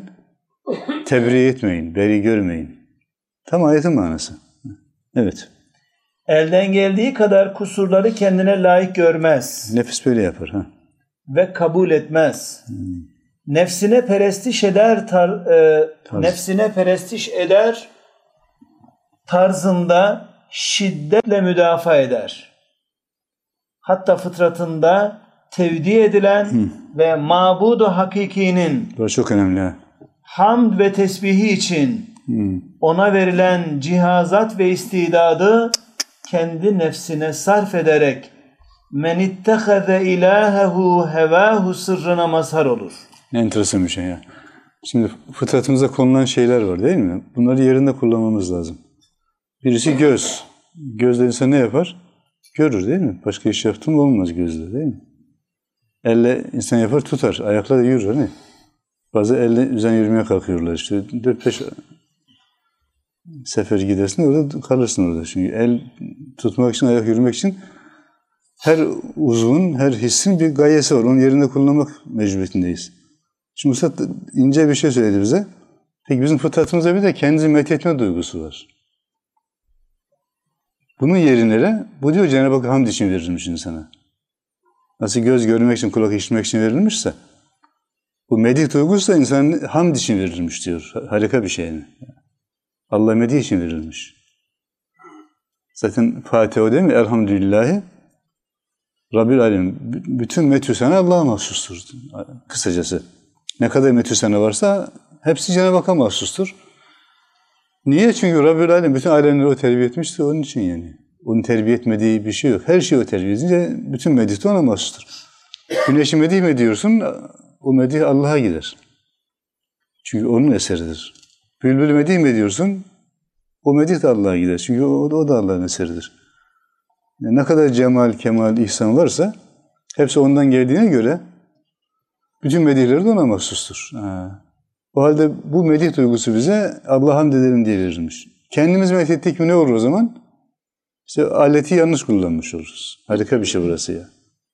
tebriye etmeyin, beri görmeyin. Tam ayetin manası. Evet. Elden geldiği kadar kusurları kendine layık görmez. Nefis böyle yapar. Ha? Ve kabul etmez. Hmm. Nefsine perestiş eder, tar, e, nefsine perestiş eder tarzında şiddetle müdafaa eder. Hatta fıtratında tevdi edilen hmm. ve mabudu hakikinin bu çok önemli. Ha? Hamd ve tesbihi için hmm. ona verilen cihazat ve istidadı kendi nefsine sarf ederek men ittehaze ilahehu hevahu sırrına mazhar olur. Ne enteresan bir şey ya. Şimdi fıtratımıza konulan şeyler var değil mi? Bunları yerinde kullanmamız lazım. Birisi göz. Gözle insan ne yapar? Görür değil mi? Başka iş yaptın mı olmaz gözle değil mi? Elle insan yapar tutar. Ayakla da yürür hani. Bazı elle üzerine yürümeye kalkıyorlar işte. Dört beş sefer gidersin orada kalırsın orada. Çünkü el tutmak için, ayak yürümek için her uzvun, her hissin bir gayesi var. Onun yerinde kullanmak mecburiyetindeyiz. Şimdi Üstad ince bir şey söyledi bize. Peki bizim fıtratımızda bir de kendimizi methetme duygusu var. Bunun yerine bu diyor Cenab-ı Hak hamd için verilmiş insana. Nasıl göz görmek için, kulak işitmek için verilmişse bu medih duygusu da insanın hamd için verilmiş diyor. Harika bir şey yani. Allah medih için verilmiş. Zaten Fatiha o değil mi? Elhamdülillahi Rabbil Alem. Bütün metü sana Allah'a mahsustur. Kısacası. Ne kadar metü sana varsa hepsi Cenab-ı Hakk'a mahsustur. Niye? Çünkü Rabbil Alem bütün alemleri o terbiye etmiştir. Onun için yani. Onun terbiye etmediği bir şey yok. Her şeyi o terbiye edince bütün medih de ona mahsustur. Güneşi medih mi diyorsun? O medih Allah'a gider. Çünkü onun eseridir. Bülbül medih mi diyorsun? O medih de Allah'a gider. Çünkü o, o da Allah'ın eseridir. Yani ne kadar cemal, kemal, ihsan varsa hepsi ondan geldiğine göre bütün medihleri de ona mahsustur. Ha. O halde bu medih duygusu bize Allah'a hamd edelim diye verilmiş. Kendimiz methettik mi ne olur o zaman? İşte aleti yanlış kullanmış oluruz. Harika bir şey burası ya.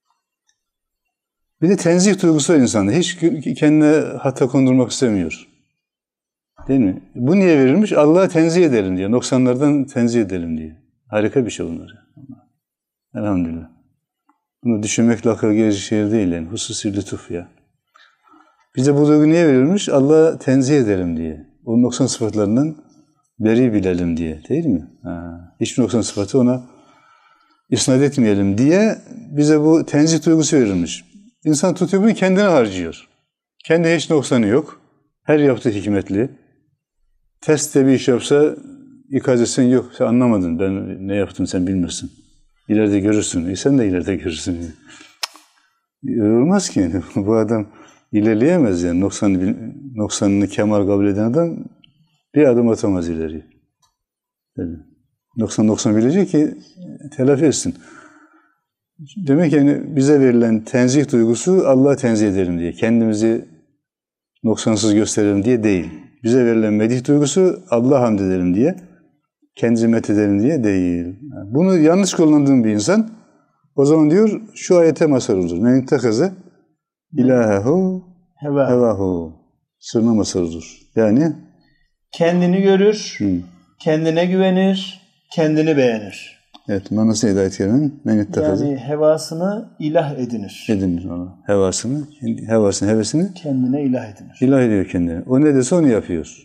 Bir de tenzih duygusu var insanda. Hiç kendine hata kondurmak istemiyor. Değil mi? Bu niye verilmiş? Allah'a tenzih edelim diye. Noksanlardan tenzih edelim diye. Harika bir şey bunlar. Elhamdülillah. Bunu düşünmekle akıl gelecek şey değil yani. Hususi lütuf ya. Bize bu duygu niye verilmiş? Allah'a tenzih edelim diye. O noksan sıfatlarından beri bilelim diye. Değil mi? Ha. Hiçbir noksan sıfatı ona isnat etmeyelim diye bize bu tenzih duygusu verilmiş. İnsan tutuyor bunu kendine harcıyor. Kendi hiç noksanı yok. Her yaptığı hikmetli. Testte bir iş yapsa ikaz etsen yok. Sen anlamadın. Ben ne yaptım sen bilmiyorsun. İleride görürsün. E sen de ileride görürsün. Olmaz ki yani. Bu adam ilerleyemez yani. Noksanını, noksanını kemal kabul eden adam bir adım atamaz ileriye. Yani noksan noksan bilecek ki telafi etsin. Demek yani bize verilen tenzih duygusu Allah'a tenzih edelim diye. Kendimizi noksansız gösterelim diye değil. Bize verilen medih duygusu Allah'a hamd edelim diye. Kendimizi methedelim diye değil. Bunu yanlış kullandığın bir insan o zaman diyor şu ayete mazhar olur. Men ittehaze ilahehu hevahu. Sırrına mazhar olur. Yani kendini görür, hmm. kendine güvenir, kendini beğenir. Evet, manası hidayet kelimenin men ittehaze. Yani hevasını ilah edinir. Edinir ona. Hevasını, hevasını, hevesini kendine ilah edinir. İlah ediyor kendine. O ne dese onu yapıyor.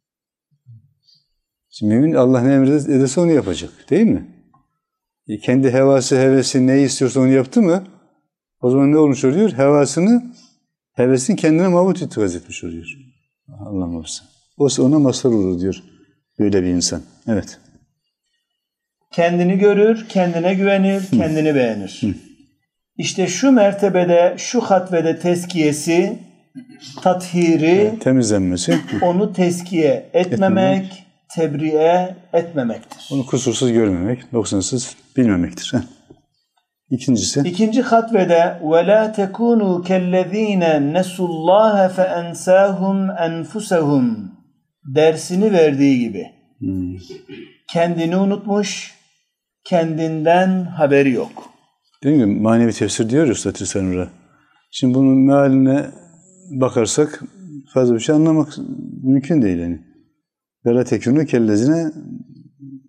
Şimdi mümin Allah ne emrederse onu yapacak. Değil mi? E kendi hevası, hevesi neyi istiyorsa onu yaptı mı o zaman ne olmuş oluyor? Hevasını, hevesini kendine mabut ittikaz etmiş oluyor. Allah muhafaza. O ona mazhar olur diyor böyle bir insan. Evet. Kendini görür, kendine güvenir, Hı. kendini beğenir. Hı. İşte şu mertebede, şu hatvede tezkiyesi, tathiri, evet, temizlenmesi, onu tezkiye etmemek, etmemek, tebriye etmemektir. Onu kusursuz görmemek, noksansız bilmemektir. Heh. İkincisi. İkinci hatvede وَلَا تَكُونُوا كَالَّذ۪ينَ نَسُوا اللّٰهَ فَاَنْسَاهُمْ اَنْفُسَهُمْ dersini verdiği gibi. Hmm. Kendini unutmuş, kendinden haberi yok. Değil mi? Manevi tefsir diyor ya Üstad Risale-i Şimdi bunun mealine bakarsak fazla bir şey anlamak mümkün değil yani. وَلَا تَكُونُوا كَالَّذ۪ينَ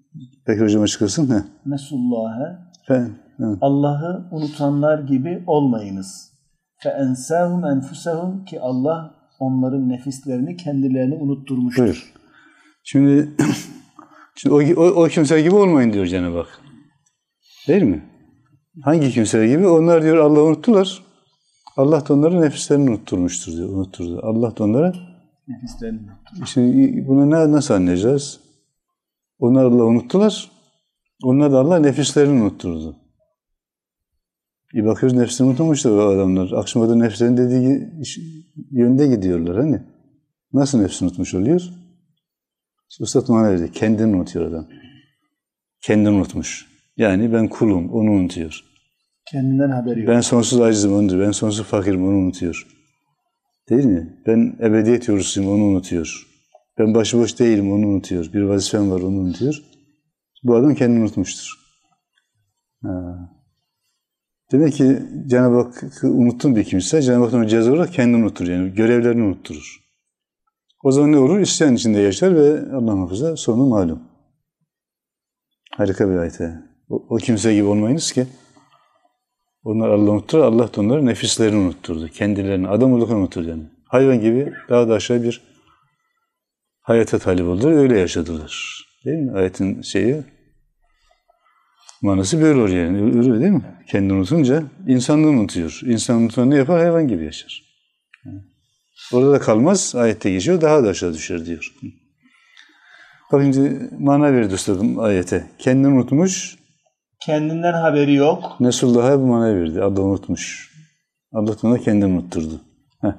Peki hocam açıklasın. He. Nesullâhe. Fe, Allah'ı unutanlar gibi olmayınız. Fe ensâhum enfusehum ki Allah onların nefislerini kendilerini unutturmuştur. Buyur. Şimdi, şimdi o, o, o kimseler gibi olmayın diyor Cenab-ı Hak. Değil mi? Hangi kimseler gibi? Onlar diyor Allah'ı unuttular. Allah da onların nefislerini unutturmuştur diyor. Unutturdu. Allah da onlara Nefislerini unutturmuştur. Şimdi bunu ne, nasıl anlayacağız? Onlar Allah'ı unuttular. Onlar da Allah nefislerini unutturdu. Bir bakıyoruz nefsini unutmuşlar o adamlar. Akşama da nefslerin dediği yönde gidiyorlar. Hani nasıl nefsini unutmuş oluyor? Üstad bana verdi. Kendini unutuyor adam. Kendini unutmuş. Yani ben kulum, onu unutuyor. Kendinden haberi yok. Ben sonsuz acizim, onu diyor. Ben sonsuz fakirim, onu unutuyor. Değil mi? Ben ebediyet yolcusuyum, onu unutuyor. Ben başıboş değilim, onu unutuyor. Bir vazifem var, onu unutuyor. Bu adam kendini unutmuştur. Ha. Demek ki Cenab-ı Hakk'ı unuttun bir kimse, Cenab-ı Hak onu ceza olarak kendini unutturur. Yani görevlerini unutturur. O zaman ne olur? İsyan içinde yaşar ve Allah muhafaza sonu malum. Harika bir ayet. O, o kimse gibi olmayınız ki onlar Allah'ı unutturur, Allah da onları nefislerini unutturdu. Kendilerini, adam olduklarını unutturdu yani. Hayvan gibi daha da aşağı bir hayata talip oldular, öyle yaşadılar. Değil mi? Ayetin şeyi, manası böyle oluyor yani. Öyle değil mi? Kendini unutunca insanlığı unutuyor. İnsan unutunca ne yapar? Hayvan gibi yaşar. Orada da kalmaz, ayette geçiyor, daha da aşağı düşer diyor. Bak şimdi mana verdi üstadım ayete. Kendini unutmuş. Kendinden haberi yok. Nesullah'a bu manayı verdi. Allah unutmuş. Allah ona kendini unutturdu. Heh.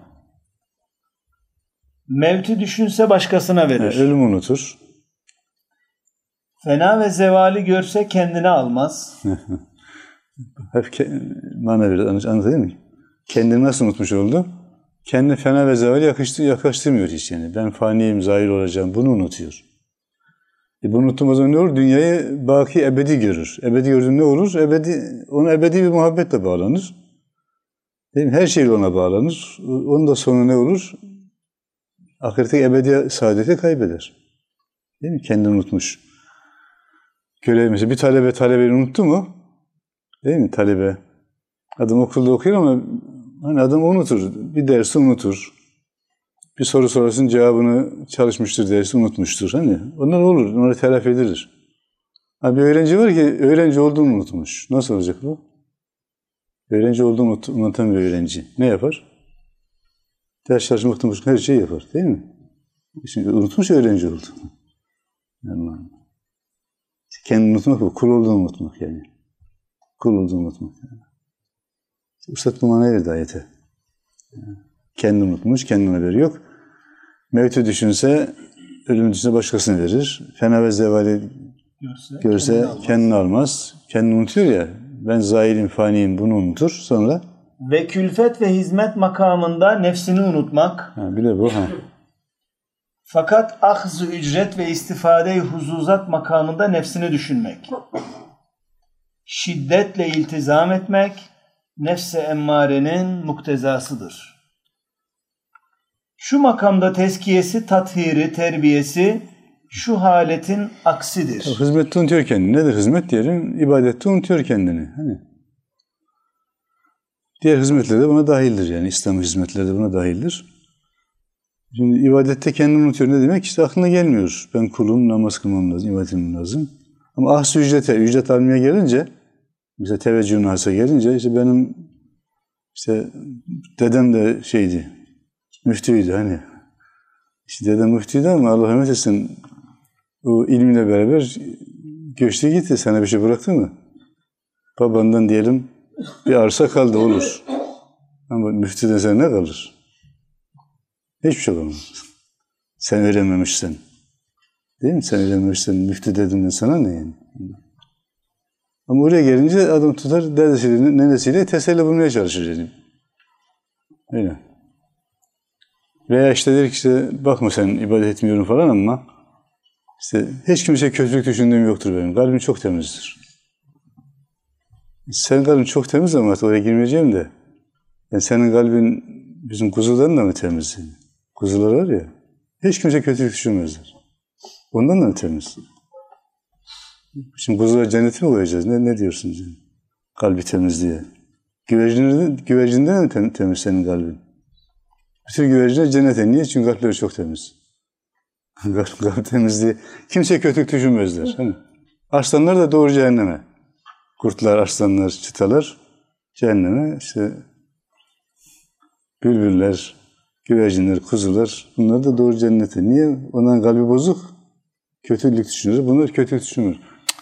Mevti düşünse başkasına verir. He, ölümü unutur. Fena ve zevali görse kendine almaz. Hep mana verdi. Anlatayım mı? Kendini nasıl unutmuş oldu? Kendini fena ve zevali yakıştı, yaklaştırmıyor hiç yani. Ben faniyim, zahir olacağım. Bunu unutuyor. E bunu unuttuğumuz zaman ne olur? Dünyayı baki ebedi görür. Ebedi gördüğünde ne olur? Ebedi, ona ebedi bir muhabbetle bağlanır. Değil mi? Her şeyle ona bağlanır. Onun da sonu ne olur? Ahiretteki ebedi saadeti kaybeder. Değil mi? Kendini unutmuş. Görev mesela bir talebe talebeyi unuttu mu? Değil mi? Talebe. Adam okulda okuyor ama hani adam unutur. Bir dersi unutur. Bir soru sorasın cevabını çalışmıştır, dersi unutmuştur. Hani onlar olur, onları telafi edilir. Ha, bir öğrenci var ki öğrenci olduğunu unutmuş. Nasıl olacak bu? Öğrenci olduğunu unutan bir öğrenci ne yapar? Ders çalışmaktan başka her şeyi yapar, değil mi? Şimdi unutmuş öğrenci oldu. Yani, kendini unutmak bu, kul olduğunu unutmak yani. Kul olduğunu unutmak. Yani. Üstad bu manayı verdi ayete. Yani. Kendini unutmuş, kendine haberi yok. Mevti düşünse, ölümü düşünse başkasını verir. Fena ve zevali görse, görse kendini, kendini almaz. Kendini unutuyor ya, ben zahirim, faniyim bunu unutur. Sonra? Ve külfet ve hizmet makamında nefsini unutmak. Ha, bir de bu. Ha. Fakat ahz-ı ücret ve istifade-i huzuzat makamında nefsini düşünmek. Şiddetle iltizam etmek, nefs-i emmarenin muktezasıdır. Şu makamda tezkiyesi, tathiri, terbiyesi şu haletin aksidir. Hizmette unutuyor kendini. Nedir hizmet diyelim? İbadette unutuyor kendini. Hani diğer hizmetler de buna dahildir yani. İslam hizmetleri de buna dahildir. Şimdi ibadette kendini unutuyor. Ne demek? İşte aklına gelmiyor. Ben kulum, namaz kılmam lazım, ibadetim lazım. Ama ahs-ı ücrete, ücret almaya gelince, mesela teveccühün hasa gelince, işte benim işte dedem de şeydi, müftüydü hani. İşte dedem müftüydü ama Allah rahmet etsin o ilmiyle beraber göçtü gitti. Sana bir şey bıraktı mı? Babandan diyelim bir arsa kaldı olur. Ama müftüden sana ne kalır? Hiçbir şey kalmaz. Sen öğrenmemişsin. Değil mi? Sen öğrenmemişsin. Müftü dediğinden sana ne yani? Ama oraya gelince adam tutar dedesiyle, nenesiyle teselli bulmaya çalışır yani. Öyle. Veya işte der ki işte bakma sen ibadet etmiyorum falan ama işte hiç kimse kötülük düşündüğüm yoktur benim. Kalbim çok temizdir. Senin kalbin çok temiz ama oraya girmeyeceğim de yani senin kalbin bizim kuzudan da mı temiz? Kuzular var ya hiç kimse kötülük düşünmezler. Ondan da mı temiz? Şimdi kuzuya cenneti mi koyacağız? Ne, ne diyorsunuz? Yani? Kalbi temiz diye. Güvercinden, güvercinden mi tem, temiz senin kalbin? Bütün güvercinler cennete. Niye? Çünkü kalpleri çok temiz. Kalp, kalp temizliği. Kimse kötülük düşünmezler. Hani? Arslanlar da doğru cehenneme. Kurtlar, arslanlar, çıtalar cehenneme. İşte bülbüller, güvercinler, kuzular bunlar da doğru cennete. Niye? Onların kalbi bozuk. Kötülük düşünür. Bunlar kötülük düşünür.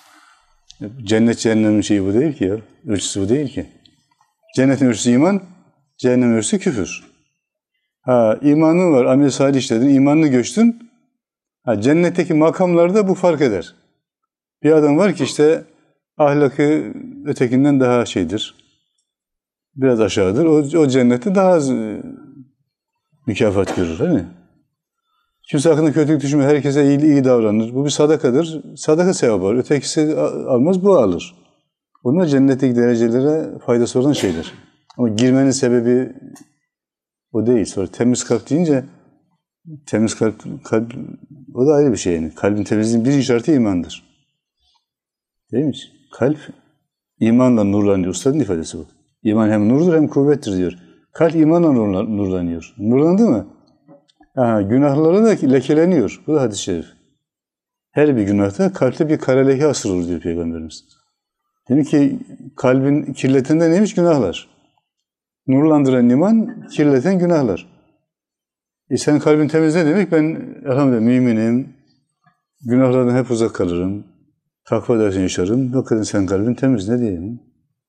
Cennet cehennemin şeyi bu değil ki ya. Ölçüsü bu değil ki. Cennetin ölçüsü iman, cehennemin ölçüsü küfür. Ha, imanın var, amel salih işledin, imanını göçtün. Ha, cennetteki makamlarda bu fark eder. Bir adam var ki işte ahlakı ötekinden daha şeydir. Biraz aşağıdır. O, o cennette daha az e, mükafat görür. Değil mi? Kimse hakkında kötülük düşünmez. Herkese iyi, iyi davranır. Bu bir sadakadır. Sadaka sevabı var. Ötekisi almaz, bu alır. Bunlar cennetteki derecelere faydası olan şeyler. Ama girmenin sebebi o değil. Sonra temiz kalp deyince temiz kalp, kalp o da ayrı bir şey yani. Kalbin temizliğinin birinci şartı imandır. Değil mi? Kalp imanla nurlanıyor. Ustadın ifadesi bu. İman hem nurdur hem kuvvettir diyor. Kalp imanla nurlanıyor. Nurlandı mı? Aha, günahları da lekeleniyor. Bu da hadis-i şerif. Her bir günahta kalpte bir kara leke asılır diyor Peygamberimiz. Demek ki kalbin kirletende neymiş? Günahlar. Nurlandıran iman, kirleten günahlar. E sen kalbin temiz ne demek? Ben elhamdülillah müminim, günahlardan hep uzak kalırım, takva dersini yaşarım. Bakın sen kalbin temiz ne diyeyim?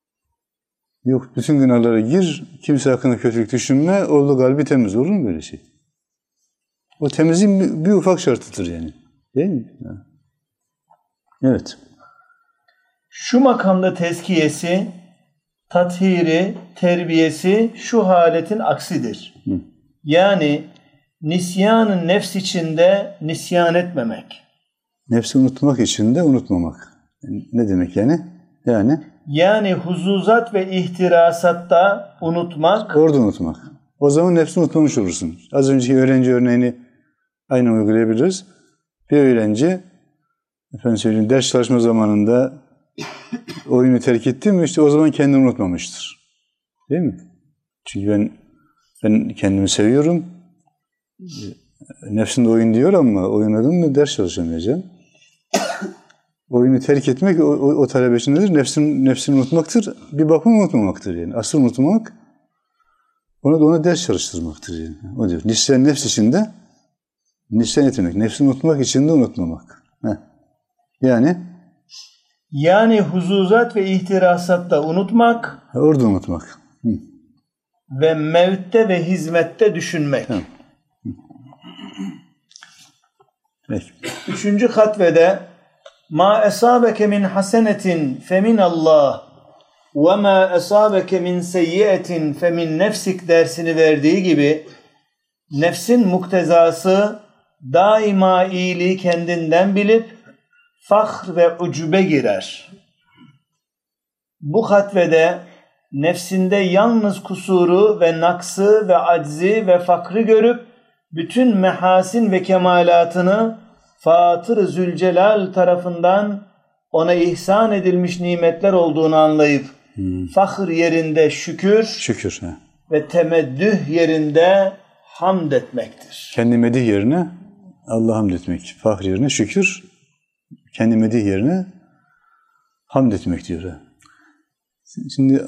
Yok, bütün günahlara gir, kimse hakkında kötülük düşünme, oldu kalbi temiz. Olur mu böyle şey? O temizliğin bir, bir ufak şartıdır yani. Değil mi? Evet. Şu makamda tezkiyesi, tathiri, terbiyesi şu haletin aksidir. Hı. Yani nisyanın nefs içinde nisyan etmemek. Nefsi unutmak için de unutmamak. Ne demek yani? Yani? Yani huzuzat ve ihtirasatta unutmak. Orada unutmak. O zaman nefsi unutmamış olursun. Az önceki öğrenci örneğini aynen uygulayabiliriz. Bir öğrenci efendim söyleyeyim, ders çalışma zamanında oyunu terk etti mi işte o zaman kendini unutmamıştır. Değil mi? Çünkü ben ben kendimi seviyorum. Nefsim de oyun diyor ama oynadım mı ders çalışamayacağım. Oyunu terk etmek o, o, o talep için nedir? Nefsin, nefsini unutmaktır. Bir bakıma unutmamaktır yani. Asıl unutmamak ona da ona ders çalıştırmaktır yani. O diyor. Nisyan nefs içinde nisyan etmek. Nefsini unutmak için de unutmamak. Heh. Yani Yani huzuzat ve ihtirasatta unutmak. Orada unutmak. Hı. Ve mevtte ve hizmette düşünmek. Tamam. Peki. Üçüncü hatvede ma esabeke min hasenetin femin Allah ve ma esabeke min seyyiyetin femin nefsik dersini verdiği gibi nefsin muktezası daima iyiliği kendinden bilip fahr ve ucube girer. Bu hatvede nefsinde yalnız kusuru ve naksı ve aczi ve fakrı görüp bütün mehasin ve kemalatını Fatır-ı Zülcelal tarafından ona ihsan edilmiş nimetler olduğunu anlayıp hmm. fahr yerinde şükür, şükür he. ve temeddüh yerinde hamd etmektir. Kendi medih yerine Allah'a hamd etmek, fahr yerine şükür, kendi medih yerine hamd etmek diyor. Şimdi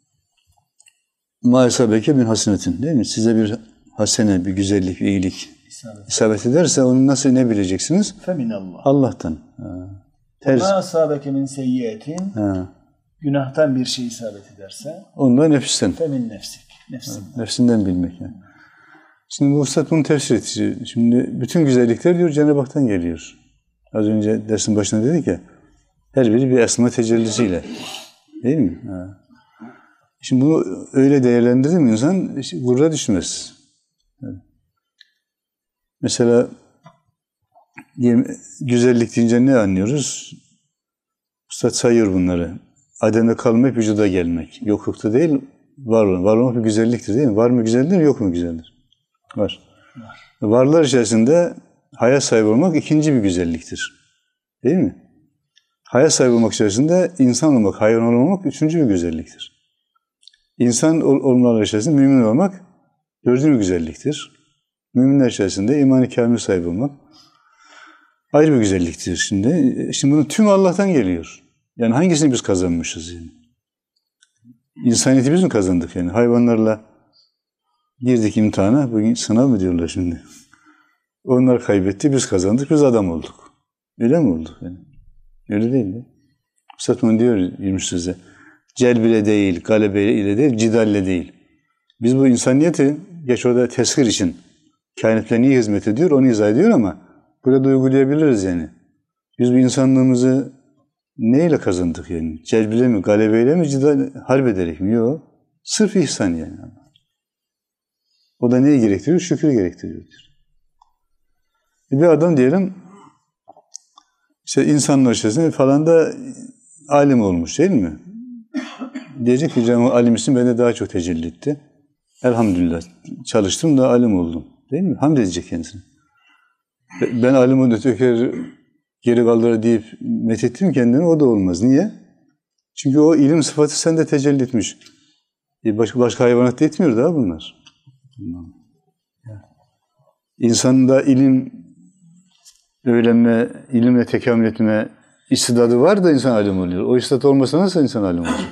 ma esabeke min hasenetin değil mi? Size bir hasene, bir güzellik, bir iyilik isabet, isabet ederse onu nasıl ne bileceksiniz? Feminallah. Allah'tan. Ma esabeke min seyyiyetin günahtan bir şey isabet ederse ondan nefisten. Femin nefsik. Nefsinden. Nefsinden bilmek yani. Şimdi bu Üstad bunu tefsir edici. Şimdi bütün güzellikler diyor Cenab-ı Hak'tan geliyor. Az önce dersin başında dedik ya, her biri bir esma tecellisiyle. Değil mi? Ha. Şimdi bunu öyle değerlendirdiği mi insan gurura düşmez. Yani. Mesela diyelim, güzellik deyince ne anlıyoruz? Üstad sayıyor bunları. Adem'de kalmayıp vücuda gelmek. Yoklukta değil, var olmak. Var olmak bir güzelliktir değil mi? Var mı güzeldir, yok mu güzeldir? Var. Var. Varlar içerisinde hayat sahibi olmak ikinci bir güzelliktir. Değil mi? Hayat sahibi olmak içerisinde insan olmak, hayvan olmamak üçüncü bir güzelliktir. İnsan ol olmalar içerisinde mümin olmak dördüncü bir güzelliktir. Müminler içerisinde iman-ı kamil sahibi olmak ayrı bir güzelliktir şimdi. Şimdi bunun tüm Allah'tan geliyor. Yani hangisini biz kazanmışız yani? İnsaniyeti biz mi kazandık yani? Hayvanlarla girdik imtihana, bugün sınav mı diyorlar şimdi? Onlar kaybetti, biz kazandık, biz adam olduk. Öyle mi olduk yani? Öyle değil mi? Üstad diyor yirmi size. Celbiyle değil, galebeyle ile değil, cidalle değil. Biz bu insaniyeti, geç orada teshir için kainatla niye hizmet ediyor, onu izah ediyor ama burada uygulayabiliriz yani. Biz bu insanlığımızı neyle kazandık yani? Celbiyle mi, galebeyle mi, cidal harp ederek mi? Yok. Sırf ihsan yani. O da neyi gerektiriyor? Şükür gerektiriyor. Bir adam diyelim, işte insanlar içerisinde falan da alim olmuş değil mi? Diyecek ki canım alim için bende daha çok tecelli etti. Elhamdülillah çalıştım da alim oldum. Değil mi? Hamd edecek kendisine. Ben alim oldum, ötekileri geri kaldıra deyip methettim kendini, o da olmaz. Niye? Çünkü o ilim sıfatı sende tecelli etmiş. Başka, başka hayvanatta etmiyor daha bunlar. İnsanda ilim öğrenme, ilimle tekamül etme istidadı var da insan alim oluyor. O istidat olmasa nasıl insan alim olacak?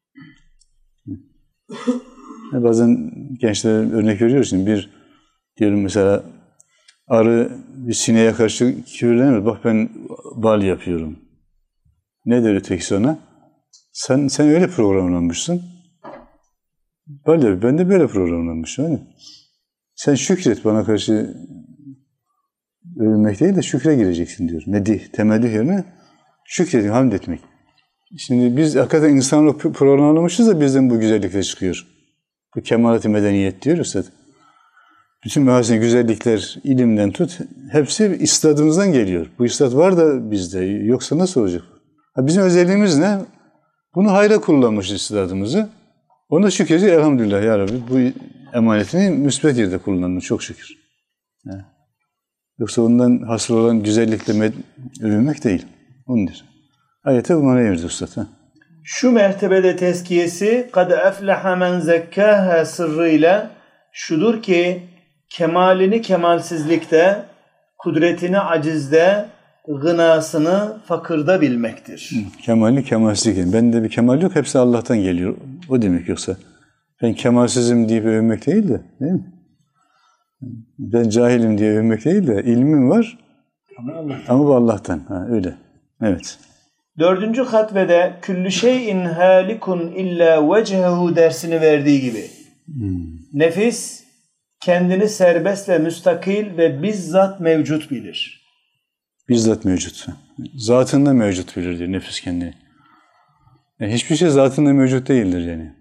Bazen gençlere örnek veriyoruz. Şimdi bir diyelim mesela arı bir sineğe karşı kibirlenir. Bak ben bal yapıyorum. Ne der ötekisi ona? Sen, sen öyle programlanmışsın. Bal yap. Ben de böyle programlanmışım. Hani? Sen şükret, bana karşı övünmek değil de şükre gireceksin diyor. Medih, temellih yerine şükredin, hamd etmek. Şimdi biz hakikaten insanlık programlamışız da bizden bu güzellikler çıkıyor. Bu kemalat-ı medeniyet diyor Üstad. Bütün mühasene güzellikler ilimden tut, hepsi istidadımızdan geliyor. Bu istidad var da bizde, yoksa nasıl olacak? Ha, bizim özelliğimiz ne? Bunu hayra kullanmış istidadımızı. Ona şükredeceğiz. Elhamdülillah ya Rabbi bu emanetini müsbet yerde kullandım çok şükür. Ha. Yoksa ondan hasıl olan güzellikle övünmek değil. Ondur. Ayete bu manaya verdi Üstad. Ha. Şu mertebede tezkiyesi kad efleha men zekkâhâ sırrıyla şudur ki kemalini kemalsizlikte, kudretini acizde, gınasını fakırda bilmektir. Kemalini kemalsizlik. Bende bir kemal yok, hepsi Allah'tan geliyor. O demek yoksa. Ben kemalsizim deyip övünmek değil de, değil mi? Ben cahilim diye övünmek değil de, ilmim var ama, Allah'tan. ama bu Allah'tan. Ha, öyle. Evet. Dördüncü hatvede küllü şeyin halikun illa vecehu dersini verdiği gibi. Hmm. Nefis kendini serbest ve müstakil ve bizzat mevcut bilir. Bizzat mevcut. Zatında mevcut bilir diyor nefis kendini. Yani hiçbir şey zatında mevcut değildir yani.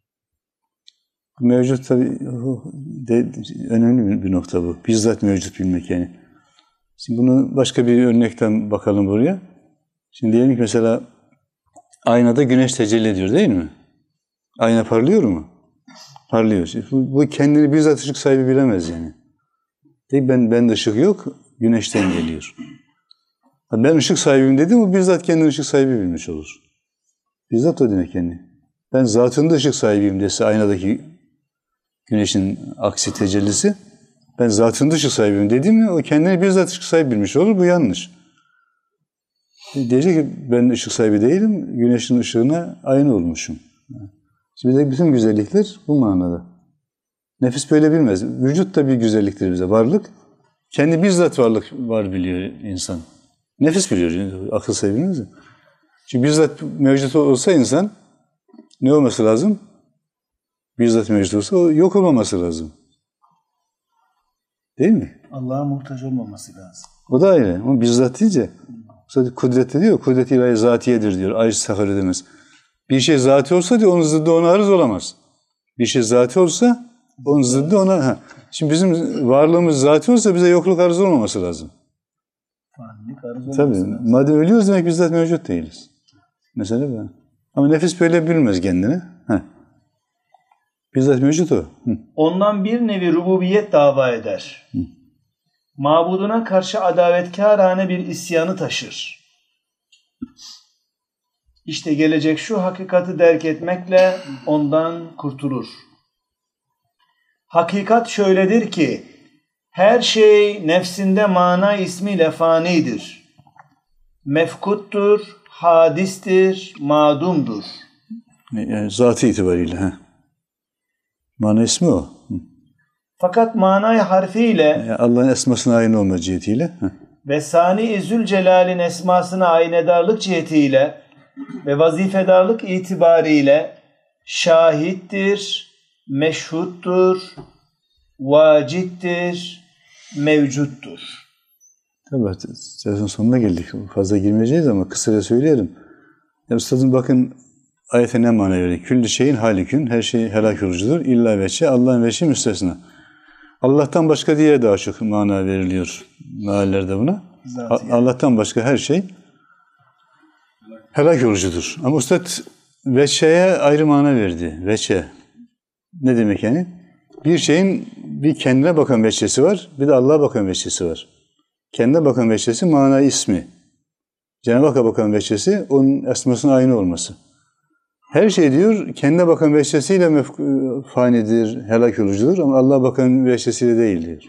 Mevcut tabii de, önemli bir nokta bu. Bizzat mevcut bilmek yani. Şimdi bunu başka bir örnekten bakalım buraya. Şimdi diyelim ki mesela aynada güneş tecelli ediyor değil mi? Ayna parlıyor mu? Parlıyor. Bu, bu kendini bizzat ışık sahibi bilemez yani. Değil, ben bende ışık yok, güneşten geliyor. Ben ışık sahibiyim dedim, o bizzat kendini ışık sahibi bilmiş olur. Bizzat o demek yani. Ben zatında ışık sahibiyim dese aynadaki güneşin aksi tecellisi, ben zatında ışık sahibiyim dedim mi o kendini bizzat ışık sahibi bilmiş olur, bu yanlış. Diyecek ki ben ışık sahibi değilim, güneşin ışığına aynı olmuşum. Şimdi de bütün güzellikler bu manada. Nefis böyle bilmez. Vücut da bir güzelliktir bize, varlık. Kendi bizzat varlık var biliyor insan. Nefis biliyor, yani, akıl sahibi bilmez mi? Çünkü bizzat mevcut olsa insan ne olması lazım? Bizzat mevcut olsa o yok olmaması lazım. Değil mi? Allah'a muhtaç olmaması lazım. O da ayrı. Ama bizzat deyince kudret diyor, kudret ilahi zatiyedir diyor. Aciz sakar edemez. Bir şey zati olsa diyor, onun zıddı ona arız olamaz. Bir şey zati olsa onun zıddı ona... Ha. Şimdi bizim varlığımız zati olsa bize yokluk arız olmaması lazım. Fanilik arız olmaması Tabii. lazım. Madem ölüyoruz demek bizzat mevcut değiliz. Mesela bu. Ama nefis böyle bilmez kendini. Ha. Bizzat mevcut o. Hı. Ondan bir nevi rububiyet dava eder. Hı. Mabuduna karşı adavetkârane bir isyanı taşır. İşte gelecek şu hakikati derk etmekle ondan kurtulur. Hakikat şöyledir ki, her şey nefsinde mana ismiyle fanidir. Mefkuttur, hadistir, madumdur. Yani zatı itibariyle. He. Mana ismi o. Hı. Fakat manay harfiyle Yani Allah'ın esmasına aynı olma cihetiyle. He. ve Sani-i Zülcelal'in esmasına aynedarlık cihetiyle ve vazifedarlık itibariyle şahittir, meşhuttur, vacittir, mevcuttur. Tabii sözün sonuna geldik. Fazla girmeyeceğiz ama kısaca söyleyelim. Ya üstadım bakın ayete ne mana veriyor? Küllü şeyin halikün, her şey helak olucudur. İlla veçe, Allah'ın veçi müstesna. Allah'tan başka diye daha çok mana veriliyor meallerde buna. Zaten. Allah'tan başka her şey helak olucudur. Ama Üstad veçeye ayrı mana verdi. Veçe. Ne demek yani? Bir şeyin bir kendine bakan veçesi var, bir de Allah'a bakan veçesi var. Kendine bakan veçesi mana ismi. Cenab-ı Hakk'a bakan veçesi onun esmasının aynı olması. Her şey diyor kendine bakan veçesiyle mef- fanidir, helak olucudur ama Allah'a bakan veçesiyle değil diyor.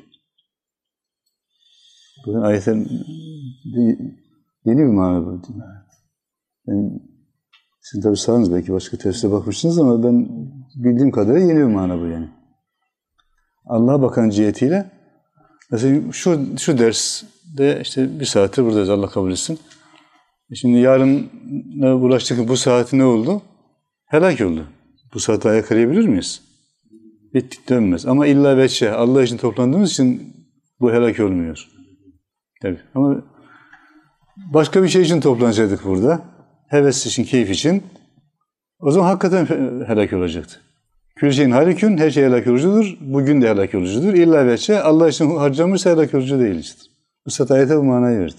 Bugün ayetin yeni bir mana bu. Yani, sizin tabi sağınız belki başka tefsire bakmışsınız ama ben bildiğim kadarıyla yeni bir mana bu yani. Allah'a bakan cihetiyle mesela şu, şu derste işte bir saattir buradayız, Allah kabul etsin. Şimdi yarına ulaştık, bu saati ne oldu? Helak oldu. Bu saati ayak arayabilir miyiz? Bittik, dönmez. Ama illa veçe, Allah için toplandığımız için bu helak olmuyor. Tabii. Ama başka bir şey için toplanacaktık burada. Heves için, keyif için. O zaman hakikaten helak olacaktı. Kül şeyin halikün, her şey helak olucudur. Bugün de helak olucudur. İlla veçe, Allah için harcamışsa helak olucu değildir. Bu saat ayete bu manayı verdi.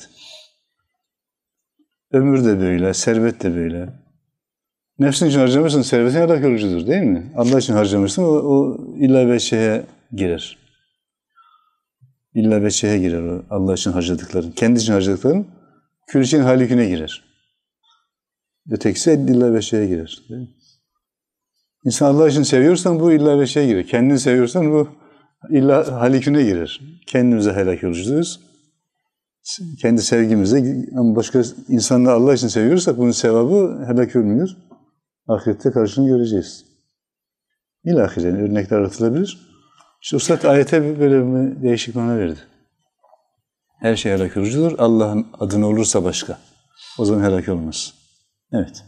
Ömür de böyle, servet de böyle. Nefsin için harcamışsın, servetin helak olucudur değil mi? Allah için harcamışsın, o, o illa veçeye girer. İlla veçeye girer o Allah için harcadıkların. Kendi için harcadıkların kül için haliküne girer. Ötekisi illa veçeye girer. Değil mi? İnsan Allah için seviyorsan bu illa veçeye girer. Kendini seviyorsan bu illa haliküne girer. Kendimize helak olucuyuz. Kendi sevgimize ama başka insanları Allah için seviyorsak bunun sevabı helak olmuyor. Ahirette karşılığını göreceğiz. İlahire yani örnekler aratılabilir. İşte Üstad ayete böyle bir değişik mana verdi. Her şey helak olucudur. Allah'ın adını olursa başka. O zaman helak olmaz. Evet.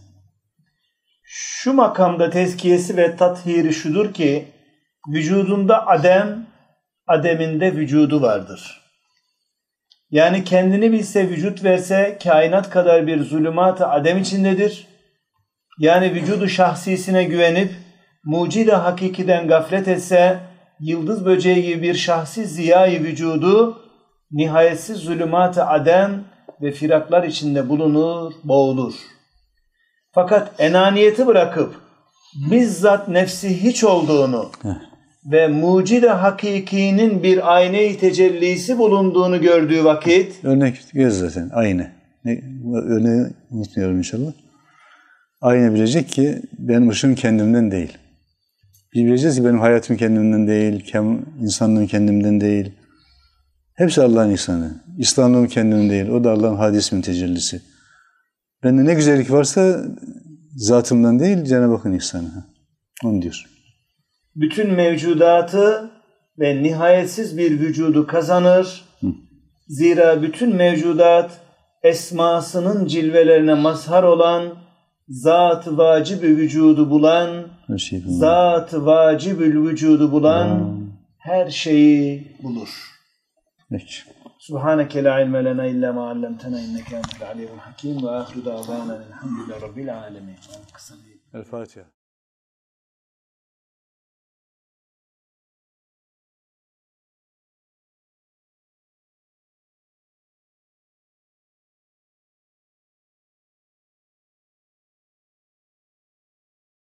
Şu makamda tezkiyesi ve tathiri şudur ki vücudunda adem, ademinde vücudu vardır. Yani kendini bilse, vücut verse kainat kadar bir zulümat-ı adem içindedir. Yani vücudu şahsisine güvenip mucide hakikiden gaflet etse yıldız böceği gibi bir şahsi ziyayı vücudu nihayetsiz zulümat-ı adem ve firaklar içinde bulunur, boğulur. Fakat enaniyeti bırakıp bizzat nefsi hiç olduğunu ve mucide hakikinin bir ayne-i tecellisi bulunduğunu gördüğü vakit örnek göz zaten ayna. Örneği unutmuyorum inşallah. Ayna bilecek ki benim ışığım kendimden değil. Biz bileceğiz ki benim hayatım kendimden değil, insanlığım kendimden değil. Hepsi Allah'ın ihsanı. İslamlığım kendimden değil. O da Allah'ın hadis-i tecellisi. Bende ne güzellik varsa zatımdan değil, Cenab-ı Hakk'ın ihsanı. Onu diyor. Bütün mevcudatı ve nihayetsiz bir vücudu kazanır. Hı. Zira bütün mevcudat esmasının cilvelerine mazhar olan zat-ı vacib-ü vücudu bulan, şey zat-ı vacib-ül vücudu bulan ha. Her şeyi bulur. Peki. Subhaneke la ilme lena illa ma allamtena inneke entel alimul hakim ve ahiru davana elhamdülillahi rabbil alamin. El Fatiha.